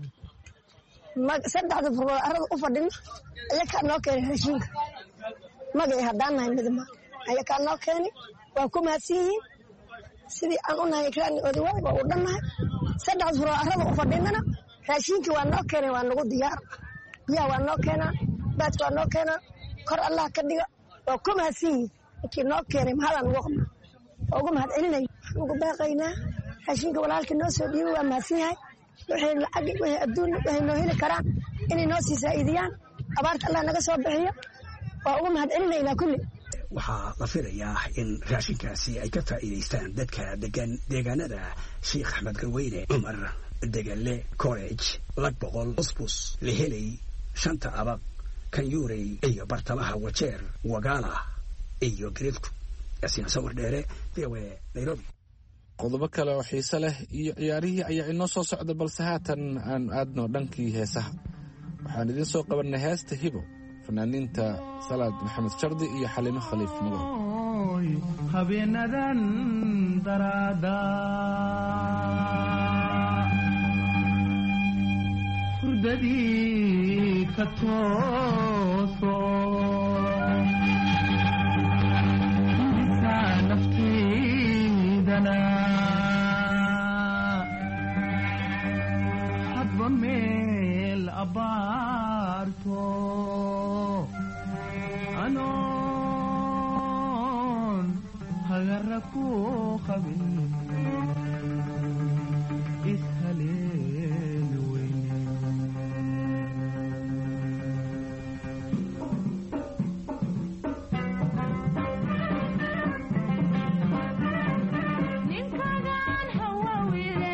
saddexda furmood arada u fadhina ayakaa noo keenay raashinka magay haddaan nahay midma ayakaa noo keenay. waa ku mahadsan yihiin sidii aan u nahay raani odawaay waa u dhannahay saddex furo arada u fadhinana raashinkii waa noo keenay waa nagu diyaar biyaha waa noo keenaa baadka waa noo keenaa kor allah ka dhiga waa ku mahadsan yihiin inkii noo keenay mahadaan ugu qabna waa ugu mahad celinay waxaan ugu baaqaynaa raashinka walaalkii noo soo dhiibay waa mahadsan yahay waxay lacag waxay adduun waxay noo heli karaan inay noo sii saa'idiyaan abaarta allah naga soo bixiyo waa ugu mahad celinaynaa kulli waxaa la filayaa in raashinkaasi ay ka faa'iidaystaan dadka degan deegaanada sheekh axmed garweyne cumar degale college lag boqol usbus leheley shanta abaq kanyuurey iyo bartamaha wajeer wagaala iyo grifku yaasiin sawir dheere v o a nairobi qodobo kale oo xiise leh iyo ciyaarihii ayaa inoo soo socda balse haatan aan aadno dhankii heesaha waxaan idiin soo qabannay heesta hibo fanaaniinta salaad maxamed shardi iyo xalimo khaliif madow habeenadan daraada hurdadii ka tooso isaa naftaydana hadba meel abaarto anoon hagara ku qabin ishaleen weyne ninkagan hawawile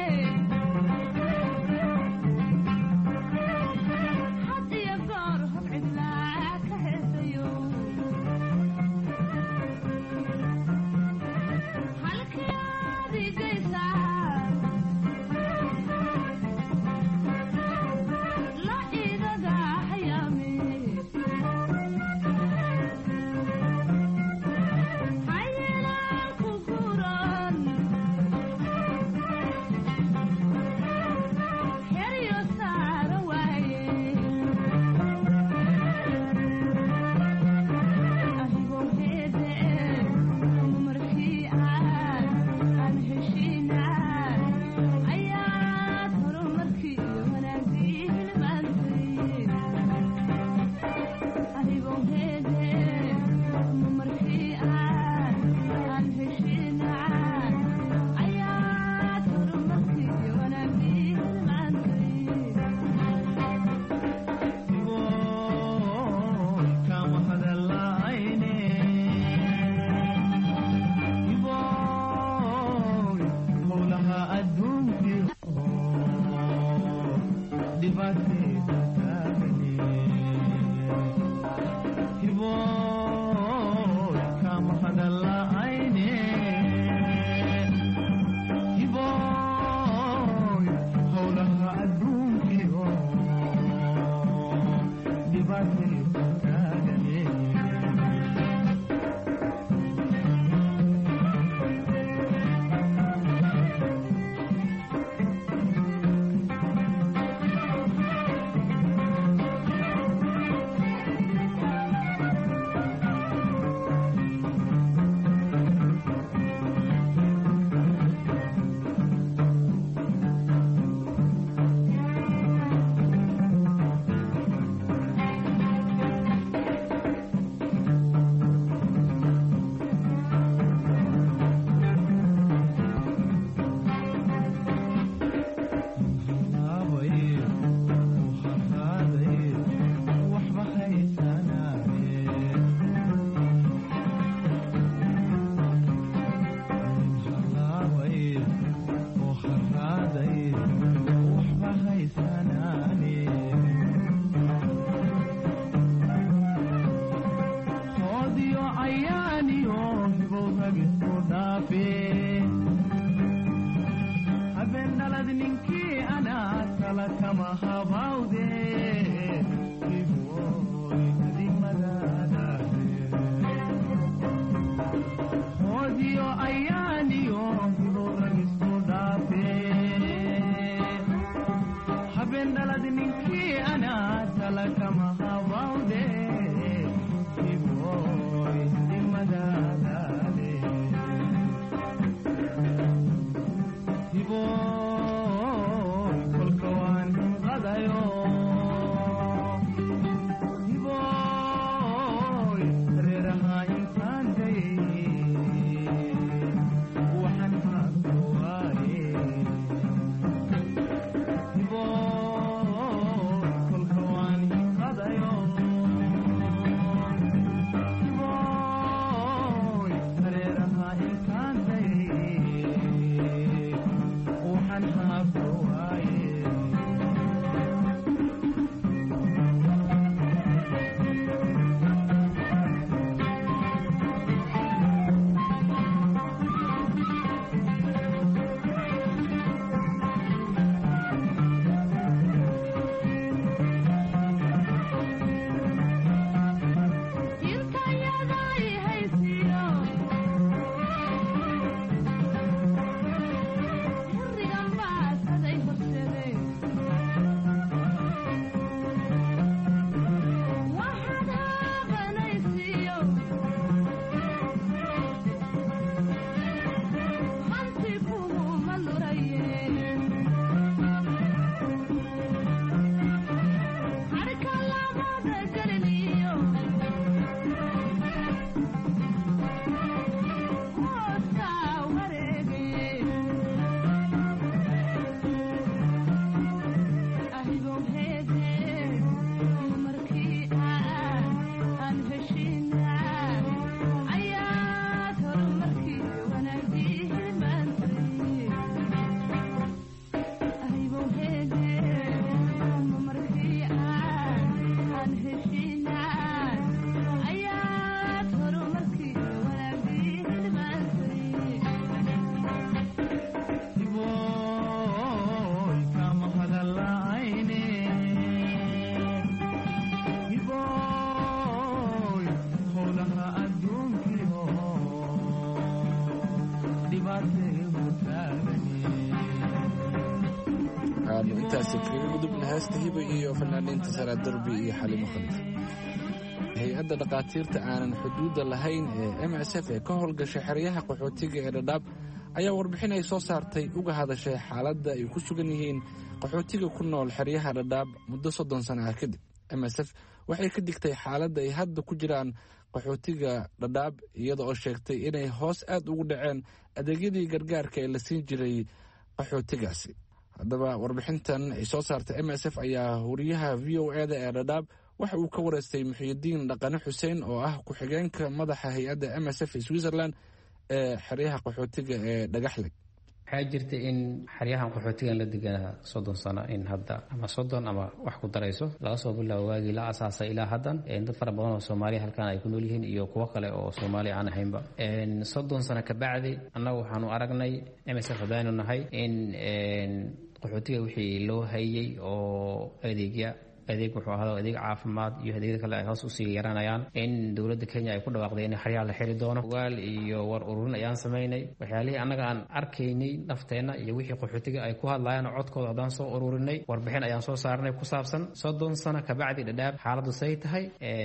had iyo goor hobcidlaa ka heesayo halkii adigaysaa la idaga hayaame hayelaan ku guran heryo saara waaye adigoo heede markii aan aan heshiinaa ayaad horumarkii wanaagii hilmaantay adigoo heede markii aan aan heshiinaa ayaad horumarkii wanaagii hilmaantay kama hadallayne iboy howlaha adduunkii dhibaatayda taagane iboy kama hadallayne iboy howlaha adduunkii dhibaatayda taagane habeenalad ninkii anaa tala kama habawde iboy hadimadadaade hoodiyo ayaaniyo hiboragisku dhaafe habeenalad ninkii anaa tala kama habawde iboy hadimadadaade iboy intaasi kaga gudubna heesta hiba iyo fanaaniinta Salaad Darbi iyo Xaliimo Khaliif. hay-adda dhaqaatiirta aanan xuduudda lahayn ee M S F ee ka howlgashay xeryaha qaxootiga ee Dadaab ayaa warbixin ay soo saartay uga hadashay xaaladda ay ku sugan yihiin qaxootiga ku nool xeryaha Dadaab muddo soddon sano ah kadib. M S F waxay ka digtay xaaladda ay hadda ku jiraan qaxootiga Dadaab iyada oo sheegtay inay hoos aad ugu dhaceen adeegyadii gargaarka ee la siin jiray qaxootigaasi. haddaba warbixintan ay soo saartay M S F ayaa wariyaha V O A da ee Dadaab waxa uu ka wareystay Muxyidiin Dhaqane Xuseen oo ah ku-xigeenka madaxa hay-adda M S F ee Switzerland ee xeryaha qaxootiga ee Dhagaxley. waxaa jirta in xeryahan qaxootigan la deganaa soddon sano in hadda ama soddon ama wax ku darayso laga soo bilaabo waagii la asaasay ilaa haddan dad fara badan oo Soomaaliya halkan ay ku nool yihiin iyo kuwo kale oo Soomaali aan ahaynba. soddon sano ka bacdi annagu waxaanu aragnay M S F hadaynu nahay in qaxootiga wixii loo hayay oo adeegya adeeg wuxuu ahaa adeeg caafimaad iyo adeegyada kale ay hoos u sii yaraanayaan in dawladda Kenya ay ku dhawaaqday in xeryaha la xiri doono. ogaal iyo war ururin ayaan sameynay waxyaalihii annaga aan arkaynay nafteena iyo wixii qaxootiga ay ku hadlayaan codkooda haddaan soo ururinay warbixin ayaan soo saarnay ku saabsan soddon sano ka bacdi Dadaab xaaladdu say tahay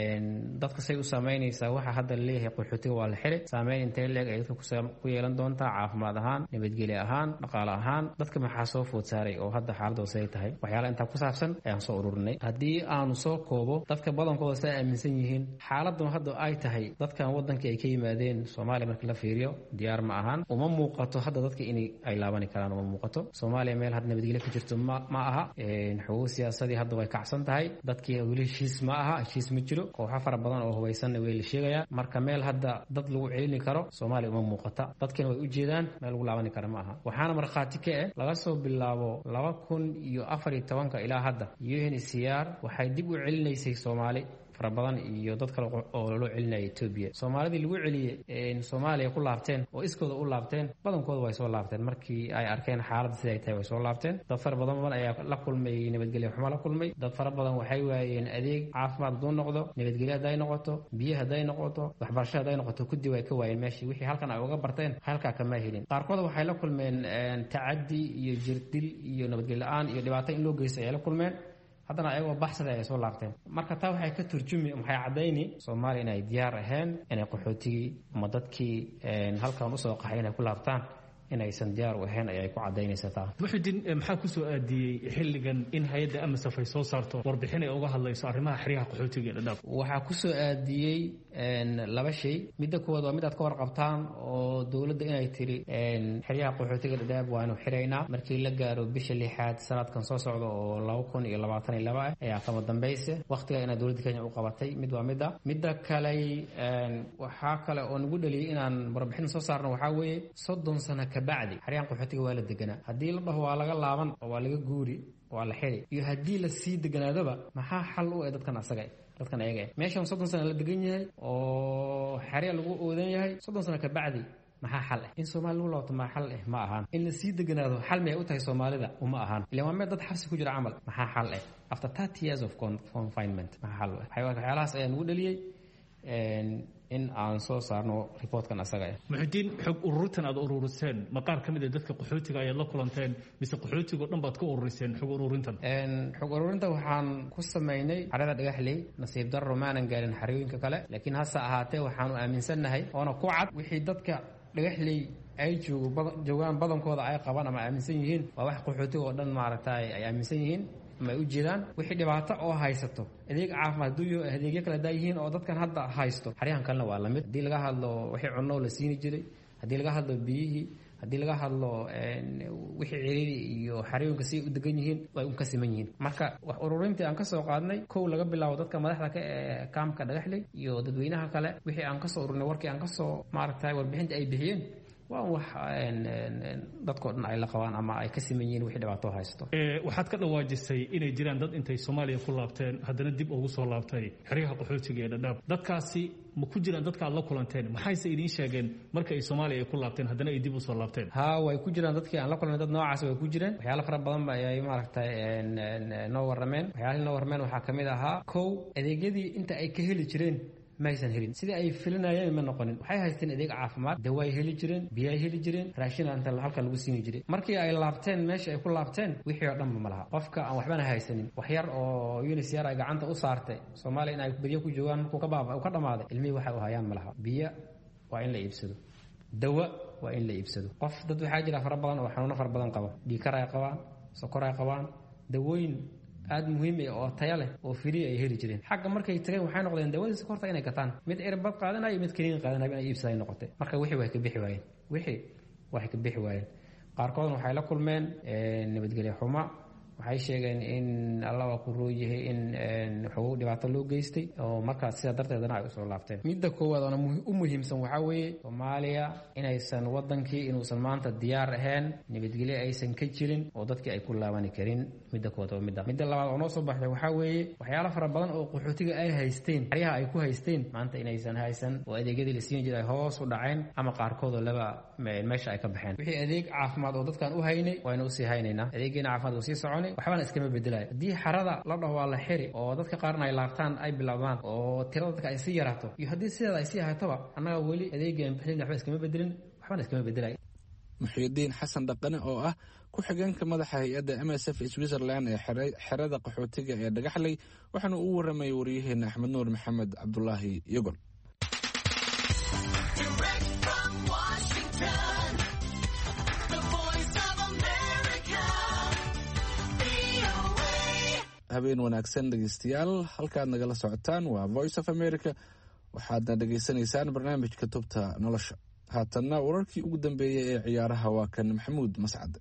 dadka say u saameynaysaa waxa hadda la leeyahay qaxootiga waa la xiri saameyn intee leeg ay dadka ku yeelan doontaa caafimaad ahaan nabadgelyo ahaan dhaqaale ahaan dadka maxaa soo food saaray oo hadda xaaladdu say tahay waxyaala intaa ku saabsan ayaan soo ururinay. haddii aanu soo koobo dadka badankooda say aaminsan yihiin xaaladdan hadda ay tahay dadkan waddankii ay ka yimaadeen Soomaaliya marka la fiiriyo diyaar ma ahan uma muuqato hadda dadka in ay laabani karaan uma muuqato. Soomaaliya meel hadda nabadgelyo ka jirto ma ma aha xuquuq siyaasadii hadda way kacsan tahay dadkii weli heshiis ma aha heshiis ma jiro kooxo fara badan oo hubaysan way la sheegayaa marka meel hadda dad lagu celini karo Soomaaliya uma muuqata dadkina way u jeedaan meel lagu laabani karo ma aha. waxaana markhaati ka ah laga soo bilaabo laba kun iyo afar iyo tobanka ilaa hadda U N H C R waxay dib u celinaysay Soomaali fara badan iyo dad kale oo loo celinayay Ethiopia. Soomaalidii lagu celiyay in Soomaaliya ku laabteen oo iskooda u laabteen badankooda way soo laabteen markii ay arkeen xaaladda sida ay tahay way soo laabteen. dad fara badan badan ayaa la kulmay nabadgelyo xumo la kulmay dad fara badan waxay waayeen adeeg caafimaad doon noqdo nabadgelyo haday noqoto biyo haday noqoto waxbarasho haday noqoto kudi way ka waayeen meeshii wixii halkan ay uga barteen halka kama helin. qaarkood waxay la kulmeen tacaddi iyo jirdil iyo nabadgelyo la'aan iyo dhibaato in loo geystay ay la kulmeen haddana ayagoo baxsada ay soo laabteen marka taa waxay ka turjumi waxay cadayni Soomaaliya inay diyaar ahayn inay qaxootigii ama dadkii halkan u soo qaxay inay ku laabtaan inaysan diyaar u ahayn ayay ku cadaynaysaa. Muxyidiin maxaa ku soo aadiyay xilligan in hay'adda M S F ay soo saarto warbixin ay uga hadlayso arrimaha xeryaha qaxootiga ee Dadaab? waxaa ku soo aadiyay laba shay midda koowaad waa mid aad ka warqabtaan oo dawladda inay tiri xeryaha qaxootiga Dadaab waanu xiraynaa markii la gaaro bisha lixaad sanadkan soo socda oo laba kun iyo labaatan iyo laba ah ayaa kama dambaysa waqtiga in dawladda Kenya u qabatay mid waa midda midda kale waxaa kale oo nagu dhaliyay inaan warbixin soo saarno waxaa weeye soddon sano ka bacdi xeryaha qaxootiga waa la deganaa haddii la dhaho waa laga laaban oo waa laga guuri waa la xiri iyo haddii la sii deganaadaba maxaa xal u ah dadkan asaga dadkan ayaga meeshan soddon sano la degan yahay oo xerya lagu oodan yahay soddon sano ka bacdi maxaa xal ah in Soomaali lagu laabto ma xal ah ma ahan in la sii deganaado xal ma ay u tahay Soomaalida uma ahan ilaa waa meel dad xabsi ku jira camal maxaa xal ah after thirty years of confinement maxaa xal ah waxyaalahaas ayaa nagu dhaliyay in aan soo saarno reportkan asaga ah. Muxyidiin xog ururintan aad ururiseen ma qaar ka mid ah dadka qaxootiga ayaad la kulanteen mise qaxootiga dhan baad ka ururiseen xog ururintan? xog ururinta waxaan ku sameynay xerada Dhagaxley nasiib darro maanan gaarin xerooyinka kale laakiin hase ahaatee waxaanu aaminsanahay oona ku cad wixii dadka Dhagaxley ay joogaan badankooda ay qabaan ama aaminsan yihiin waa wax qaxootiga oo dhan maaragtay ay aaminsan yihiin ma u jeedaan wixii dhibaato oo haysato adeeg caafimaad duuyo adeegyo kala daayihiin oo dadkan hadda haysto xeryahan kalena waa lamid haddii laga hadlo wixii cunno la siini jiray haddii laga hadlo biyihii haddii laga hadlo wixii ciriiri iyo xerooyinka si u degan yihiin way un ka siman yihiin marka wax ururintii aan ka soo qaadnay kow laga bilaabo dadka madaxda ka ee kaamka Dhagaxley iyo dadweynaha kale wixii aan ka soo ururinay warkii aan ka soo maaragtay warbixinta ay bixiyeen waa wax dadkoo dhan ay la qabaan ama ay ka siman yihiin wixii dhibaato haysto. waxaad ka dhawaajisay inay jiraan dad intay Soomaaliya ku laabteen haddana dib ugu soo laabtay xeryaha qaxootiga ee Dadaab dadkaasi ma ku jiraan dadka aad la kulanteen maxayse idiin sheegeen marka ay Soomaaliya ay ku laabteen haddana ay dib u soo laabteen? haa way ku jiraan dadkii aan la kulannay dad noocaas way ku jireen waxyaalo fara badan ba ay maaragtay noo warrameen waxyaalihii noo warrameen waxaa ka mid ahaa kow adeegyadii inta ay ka heli jireen ma aysan helin sidii ay filinayeen ma noqonin waxay haysteen adeeg caafimaad dawaay heli jireen biyaay heli jireen raashin inta halka lagu siin jiray markii ay laabteen meesha ay ku laabteen wixii oo dhan ma laha qofka aan waxbana haysanin wax yar oo UNHCR ay gacanta u saartay Soomaaliya in ay biyo ku joogaan ku ka baaba ka dhamaaday ilmihii waxa uu hayaan ma laha biyo waa in la iibsado dawa waa in la iibsado qof dad waxaa jira fara badan oo xanuuno fara badan qaba dhiikar ay qabaan sokor ay qabaan dawooyin aad muhiim ah oo tayo leh oo free ay heli jireen xagga markay tageen waxay noqdeen dawadii sokorta inay gataan mid irbad qaadanayo mid kaniin qaadanayo inay iibsadaan noqotay marka wixii way ka bixi waayeen wixii way ka bixi waayeen qaarkood waxay la kulmeen nabadgelyo xumo waxay sheegeen in Allah waa ku rooyahay in wuxuu dhibaato loo geystay oo markaas sida darteedana ay soo laabteen midda koowaad oo u muhiimsan waxa weeye Soomaaliya inaysan wadankii inuusan maanta diyaar ahayn nabadgelyo aysan ka jirin oo dadkii ay ku laaban karin midda koowaad oo midda midda labaad oo noo soo baxday waxa weeye waxyaalo fara badan oo qaxootiga ay haysteen xariyaha ay ku haysteen maanta inaysan haysan oo adeegyadii la siin jiray hoos u dhaceen ama qaarkood oo laba meesha ay ka baxeen wixii adeeg caafimaad oo dadkan u haynay wayna u sii haynaynaa adeegina caafimaad oo sii soconay waxbana iskama bedelay hadii xarada la dhaho waa la xiri oo dadka qaarna ay laabtaan ay bilaabaan oo tirada dadka ay sii yaraato iyo hadii sidaa ay sii haytaba annaga weli adeegan bixin waxba iskama bedelin waxbana iskama bedelay Muxyidiin Xasan Dhaqane oo ah ku xigeenka madaxa hay'adda M S F Switzerland ee xerada qaxootiga ee Dhagaxley waxaana uu waramay wariyaheena Axmed Nuur Maxamed Cabdullaahi Yogol habeen wanaagsan dhegeystayaal halkaad nagala socotaan waa Voice of America waxaadna dhegeysanaysaan barnaamijka tubta nolosha haatanna wararkii ugu dambeeyay ee ciyaaraha waa kan Maxamuud Mascad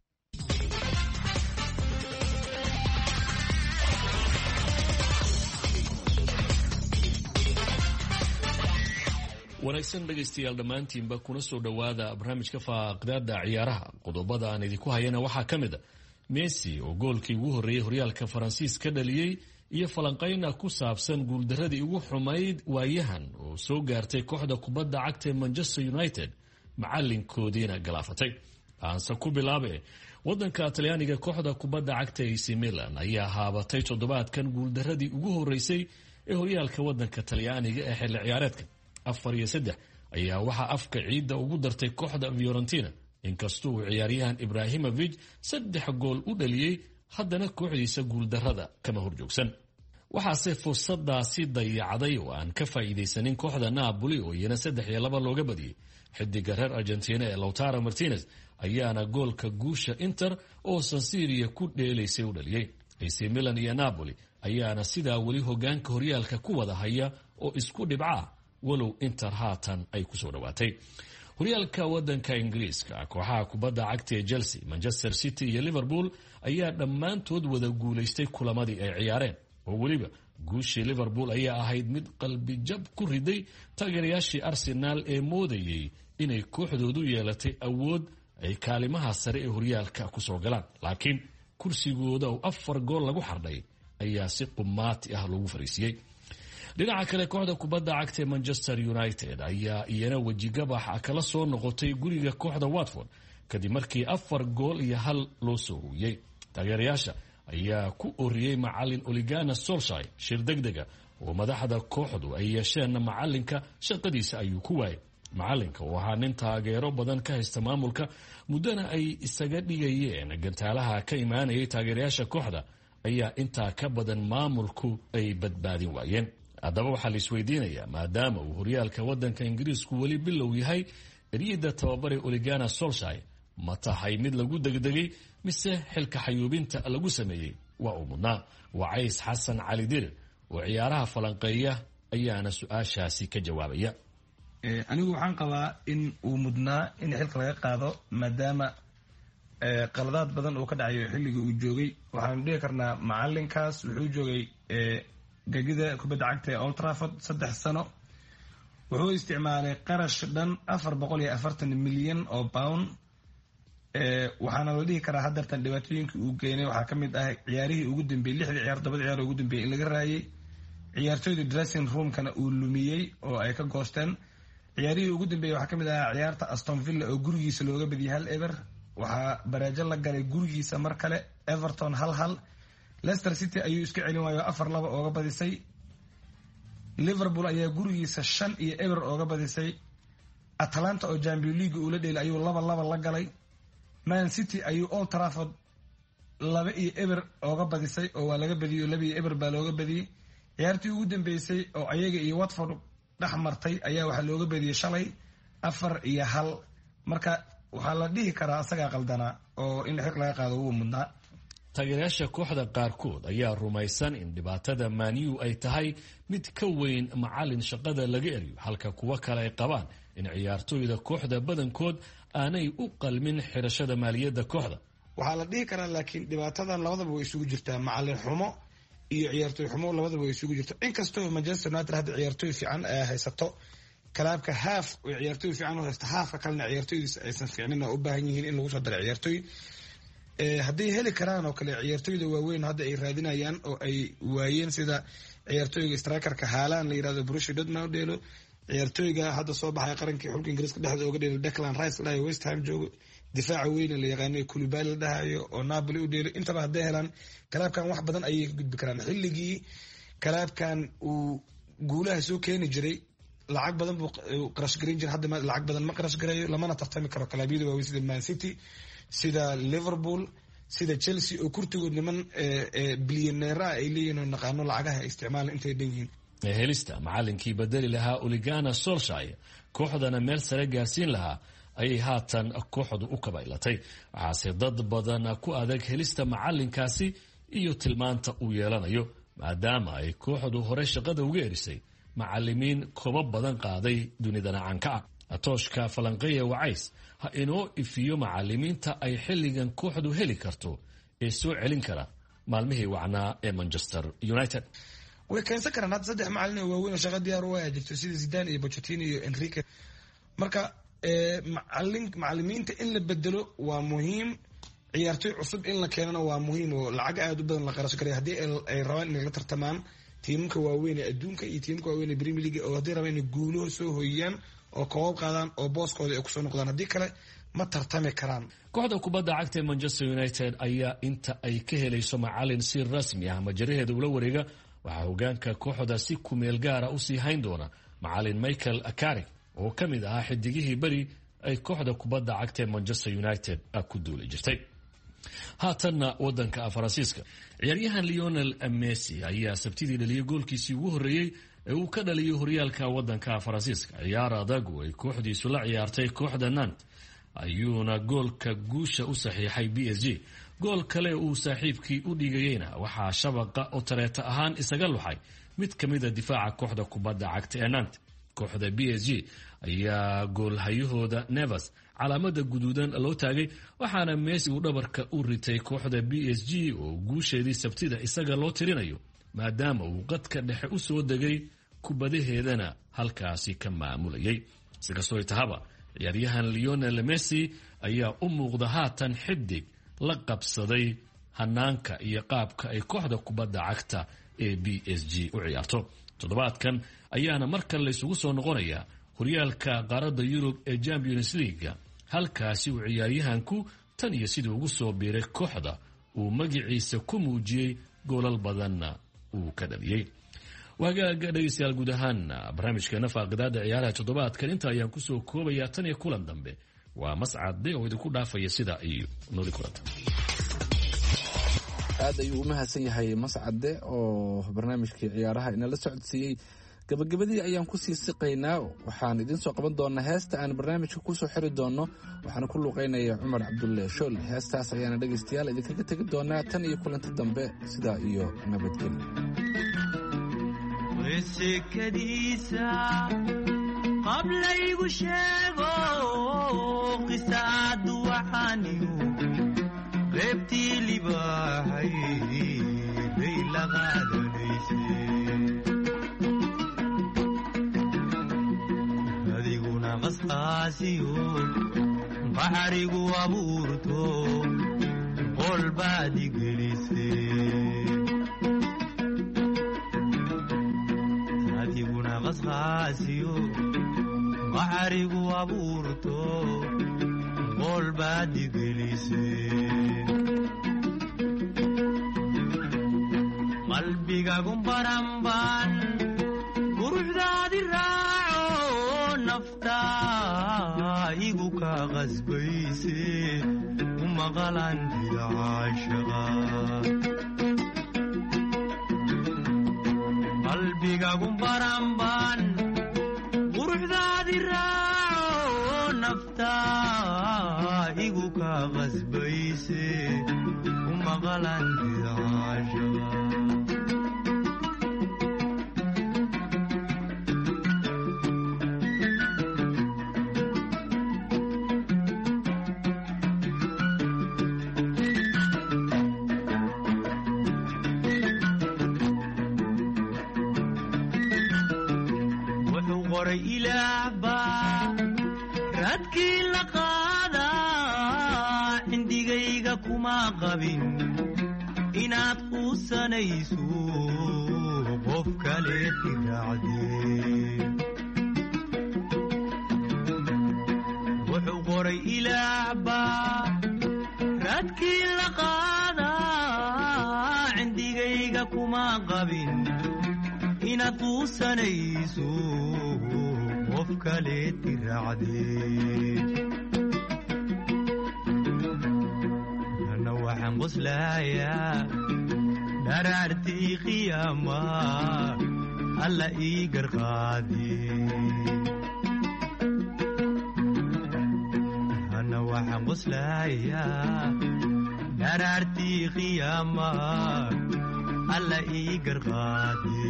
wanaagsan dhegeystayaal dhammaantiinba kuna soo dhowaada barnaamijka faaqdaada ciyaaraha qodobada aan idinku hayana waxaa ka mid a Messi oo goolkii ugu horeeyay horyaalka Faransiis ka dhaliyay iyo falanqeyna ku saabsan guuldaradii ugu xumayd waayahan oo soo gaartay kooxda kubadda cagta ee Manchester United macalinkoodiina galaafatay aanse ku bilaabe wadanka Talyaaniga kooxda kubadda cagta A C Milan ayaa haabatay toddobaadkan guuldaradii ugu horeysay ee horyaalka wadanka Talyaaniga ee xilli ciyaareedka afar iyo saddex ayaa waxa afka ciidda ugu dartay kooxda Fiorentina inkastoo ciyaaryahan Ibrahimovic saddex gool u dhaliyay haddana kooxdiisa guuldarrada kama horjoogsan waxaase fursadaasi dayacday oo aan ka faa'iidaysanin kooxda Napoli oo iyana saddex iyo laba looga badiyay xidiga reer Argentina ee Lautaro Martinez ayaana goolka guusha Inter oo San Siro ku dheelaysay u dhaliyay A C Milan iyo Napoli ayaana sidaa weli hogaanka horyaalka ku wada haya oo isku dhibca walow Inter haatan ay ku soo dhawaatay horyaalka wadanka Ingiriiska kooxaha kubadda cagta ee Chelsea, Manchester City iyo Liverpool ayaa dhammaantood wada guulaystay kulamadii ay ciyaareen oo weliba guushii Liverpool ayaa ahayd mid qalbi jab ku riday taageerayaashii Arsenal ee moodayay inay kooxdoodu yeelatay awood ay kaalimaha sare ee horyaalka ku soo galaan laakiin kursigooda oo afar gool lagu xardhay ayaa si qumaati ah lagu fariisiyay dhinaca kale kooxda kubadda cagta ee Manchester United ayaa iyana wajigabax kala soo noqotay guriga kooxda Watford kadib markii afar gool iyo hal loo soo hooyay taageerayaasha ayaa ku oriyay macallin Ole Gunnar Solskjaer shir degdega oo madaxda kooxdu ay yeesheen macallinka shaqadiisa ayuu ku waayay macallinka oo ahaa nin taageero badan ka haysta maamulka muddana ay isaga dhigayeen gantaalaha ka imaanayay taageerayaasha kooxda ayaa intaa ka badan maamulku ay badbaadin waayeen haddaba waxaa la isweydiinayaa maadaama uu horyaalka wadanka Ingiriisku weli bilow yahay eriyada tababare Ole Gunnar Solskjaer ma tahay mid lagu degdegay mise xilka xayuubinta lagu sameeyey waa uu mudnaa Wacays Xasan Cali Dir oo ciyaaraha falanqeeya ayaana su-aashaasi ka jawaabaya anigu waxaan qabaa in uu mudnaa in xilka laga qaado maadaama qaladaad badan uu ka dhacayo xilligii uu joogay waxaanu dhihi karnaa macalinkaas wuxuu joogay gegida kubadda cagta ee Old Trafford saddex sano wuxuu isticmaalay qarash dhan afar boqol iyo afartan milyan oo pound waxaana la dhihi karaa haddartan dhibaatooyinkii uu keenay waxaa ka mid ah ciyaarihii ugu dambeeyey lixdii ciyaar todobada ciyaar ugu dambeeyey in laga raayay ciyaartooydii dressing roomkana uu lumiyey oo ay ka goosteen ciyaarihii ugu dambeeyey waxaa ka mid ahaa ciyaarta Aston Villa oo gurigiisa looga badiyay hal eber waxaa baraajo la galay gurigiisa mar kale Everton hal hal Leicester City ayuu iska celin waayo afar laba ooga badisay liverpool ayaa gurigiisa shan iyo eber ooga badisay. atlanta oo champion league uu la dheelay ayuu laba laba la galay. man city ayuu old trafford laba iyo eber ooga badisay oo waa laga badiyey, laba iyo eber baa looga badiyey. ciyaartii ugu dambeysay oo ayaga iyo watford dhex martay ayaa waxaa looga badiyey shalay afar iyo hal. marka waxaa la dhihi karaa asagaa qaldanaa oo in xig laga qaado wuu mudnaa. taageerayaasha kooxda qaarkood ayaa rumaysan in dhibaatada maniu ay tahay mid ka weyn macalin shaqada laga eriyo, halka kuwo kale ay qabaan in ciyaartooyda kooxda badankood aanay u qalmin xirashada maaliyadda kooxda. waxaa la dhihi karaa laakiin dhibaatadan labadaba way isugu jirtaa, macalin xumo iyo ciyaartooy xumo labadaba way isugu jirta. inkastoo Manchester United hadda ciyaartooy fiican ay haysato, kalaabka haaf oo ciyaartooy fiican oo haysta, haafka kalena ciyaartooydiisa aysan fiicnin oo u baahan yihiin in lagu soo daro ciyaartooy. hadday heli karaan oo kale ciyaartooyda waaweyn hadda ay raadinayaan oo ay waayeen, sida ciyaartooyga strikerka Haaland la yiraahdo Borussia Dortmund u dheelo, ciyaartooyga hadda soo baxay qarankii xulka Ingiriiska dhexda uga dheelo Declan Rice la West Ham joogo, difaaca weyn la yaqaanay Koulibaly la dhahayo oo Napoli u dheelo. intaba hadday helaan kalaabkan wax badan ayay ka gudbi karaan. xilligii kalaabkan uu guulaha soo keeni jiray lacag badan buu qarash garin jiray, hadda lacag badan ma qarash garayo, lamana tartami karo kalaabyada waaweyn sida Man City, sida Liverpool, sida Chelsea oo kurtigood niman bilyaneera ay leeyihiin oo naqaano lacagaha ay isticmaalaan intay dhan yihiin. helista macalinkii bedeli lahaa Ole Gunnar Solskjaer kooxdana meel sare gaarsiin lahaa ayay haatan kooxdu u kabaylatay. waxaase dad badan ku adag helista macalinkaasi iyo tilmaanta uu yeelanayo, maadaama ay kooxdu hore shaqada uga erisay macalimiin koobo badan qaaday dunidana caanka ah. atooshka falanqeeya wacays ha inoo ifiyo macalimiinta ay xilligan kooxdu heli karto ee soo celin kara maalmihii wacnaa ee Manchester United. way keensan karaan hadda saddex macalin oo waaweyn oo shaqo diyaar u ah jirto sida Zidane iyo Pochettino iyo Enrique. marka macalin macalimiinta in la bedelo waa muhiim, ciyaartooy cusub in la keenana waa muhiim oo lacag aad u badan la qarash garay haddii ay rabaan inay la tartamaan tiimka waaweyn ee adduunka iyo tiimka waaweyn ee Premier League, oo haddii rabaan inay guulo soo hooyaan oo koob qaadaan oo booskooda ay ku soo noqdaan, haddii kale ma tartami karaan. kooxda kubadda cagta ee Manchester United ayaa inta ay ka helayso macalin si rasmi ah majaraheeda ula wareega, waxaa hogaanka kooxda si kumeel gaara u sii hayn doona macalin Michael Carrick oo ka mid ahaa xidigihii bari ay kooxda kubadda cagta ee Manchester United ku duulay jirtay. haatanna wadanka Faransiiska, ciyaaryahan Lionel Messi ayaa sabtidii dhaliyay goolkiisii ugu horeeyay ee uu ka dhaliyay horyaalka wadanka Faransiiska. ciyaar adag oo ay kooxdiisu la ciyaartay kooxda Nantes ayuuna goolka guusha u saxiixay B S G. gool kale uu saaxiibkii u dhigayeyna waxaa shabaqa oo tareeta ahaan isaga luxay mid ka mid a difaaca kooxda kubadda cagta ee Nantes. kooxda B S G ayaa goolhayahooda Neves calaamada guduudan loo taagay, waxaana Messi uu dhabarka u ritay kooxda B S G oo guusheedii sabtida isaga loo tirinayo, maadaama uu qadka dhexe u soo degay kubadaheedana halkaasi ka maamulayay. sikastoo tahaba ciyaaryahan Lionel Messi ayaa u muuqda haatan xidig la qabsaday hanaanka iyo qaabka ay kooxda kubadda cagta ee B S G u ciyaarto. toddobaadkan ayaana markan la isugu soo noqonaya horyaalka qaaradda Yurub ee Champions League, halkaasi uu ciyaaryahanku tan iyo sidii ugu soo biiray kooxda uu magaciisa ku muujiyey goolal badanna uu ka dhaliyay. wagaaga dhegeystayaal guud ahaan barnaamijkeena faaqidaada ciyaaraha toddobaadkan inta ayaan kusoo koobayaa tan iyo kulan dambe. waa mascade oo idinku dhaafaya sida iyo nooli kulanta. aad ayuu u mahadsan yahay mascade oo barnaamijkii ciyaaraha inala socodsiiyey. gabagabadii ayaan kusii siqaynaa, waxaan idiin soo qaban doonaa heesta aan barnaamijka kusoo xiri doono, waxaana ku luuqeynaya cumar cabdulle shool. heestaas ayaana dhegaystayaal idinkaga tegi doonaa tan iyo kulanti dambe, sidaa iyo nabadgelyo. wesekadiisa qablaygu sheego qisaadu waxaaniyu reebtii libaahay bay la qaadanaysay, adiguna qasqaasiyo qaxarigu abuurto qol baad igelisay, adiguna qasqaasiyo qaxarigu abuurto qol baad igelisay, qalbigagu baranbaan ku qasbayse uma qalantida caashaqa qalbigagu baranban quruxdaadi raaco naftaa igu ka qasbayse uma qalantida caashaqa inaad quusanayso qof kale tiracdee wuxuu qoray ilaahbaa raadkii la qaadaa cindigayga kuma qabin inaad quusanayso qof kale tiracdee waxaan qoslayaa dharaartii qiyaama alla ii garqaadi ana waxaan qoslayaa dharaartii qiyaama alla ii garqaadi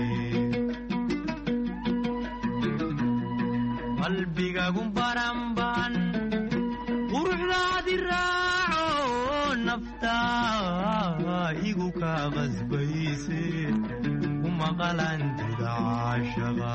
qalbigagu baranban quruxdaadi naftaa igu ka qasbayse uma qalantida caashaqa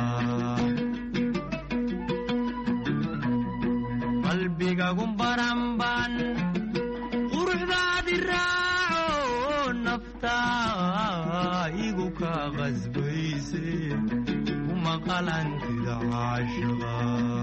qalbigagu baranban quruxdaadi raaco naftaa igu ka qasbayse uma qalantida caashaqa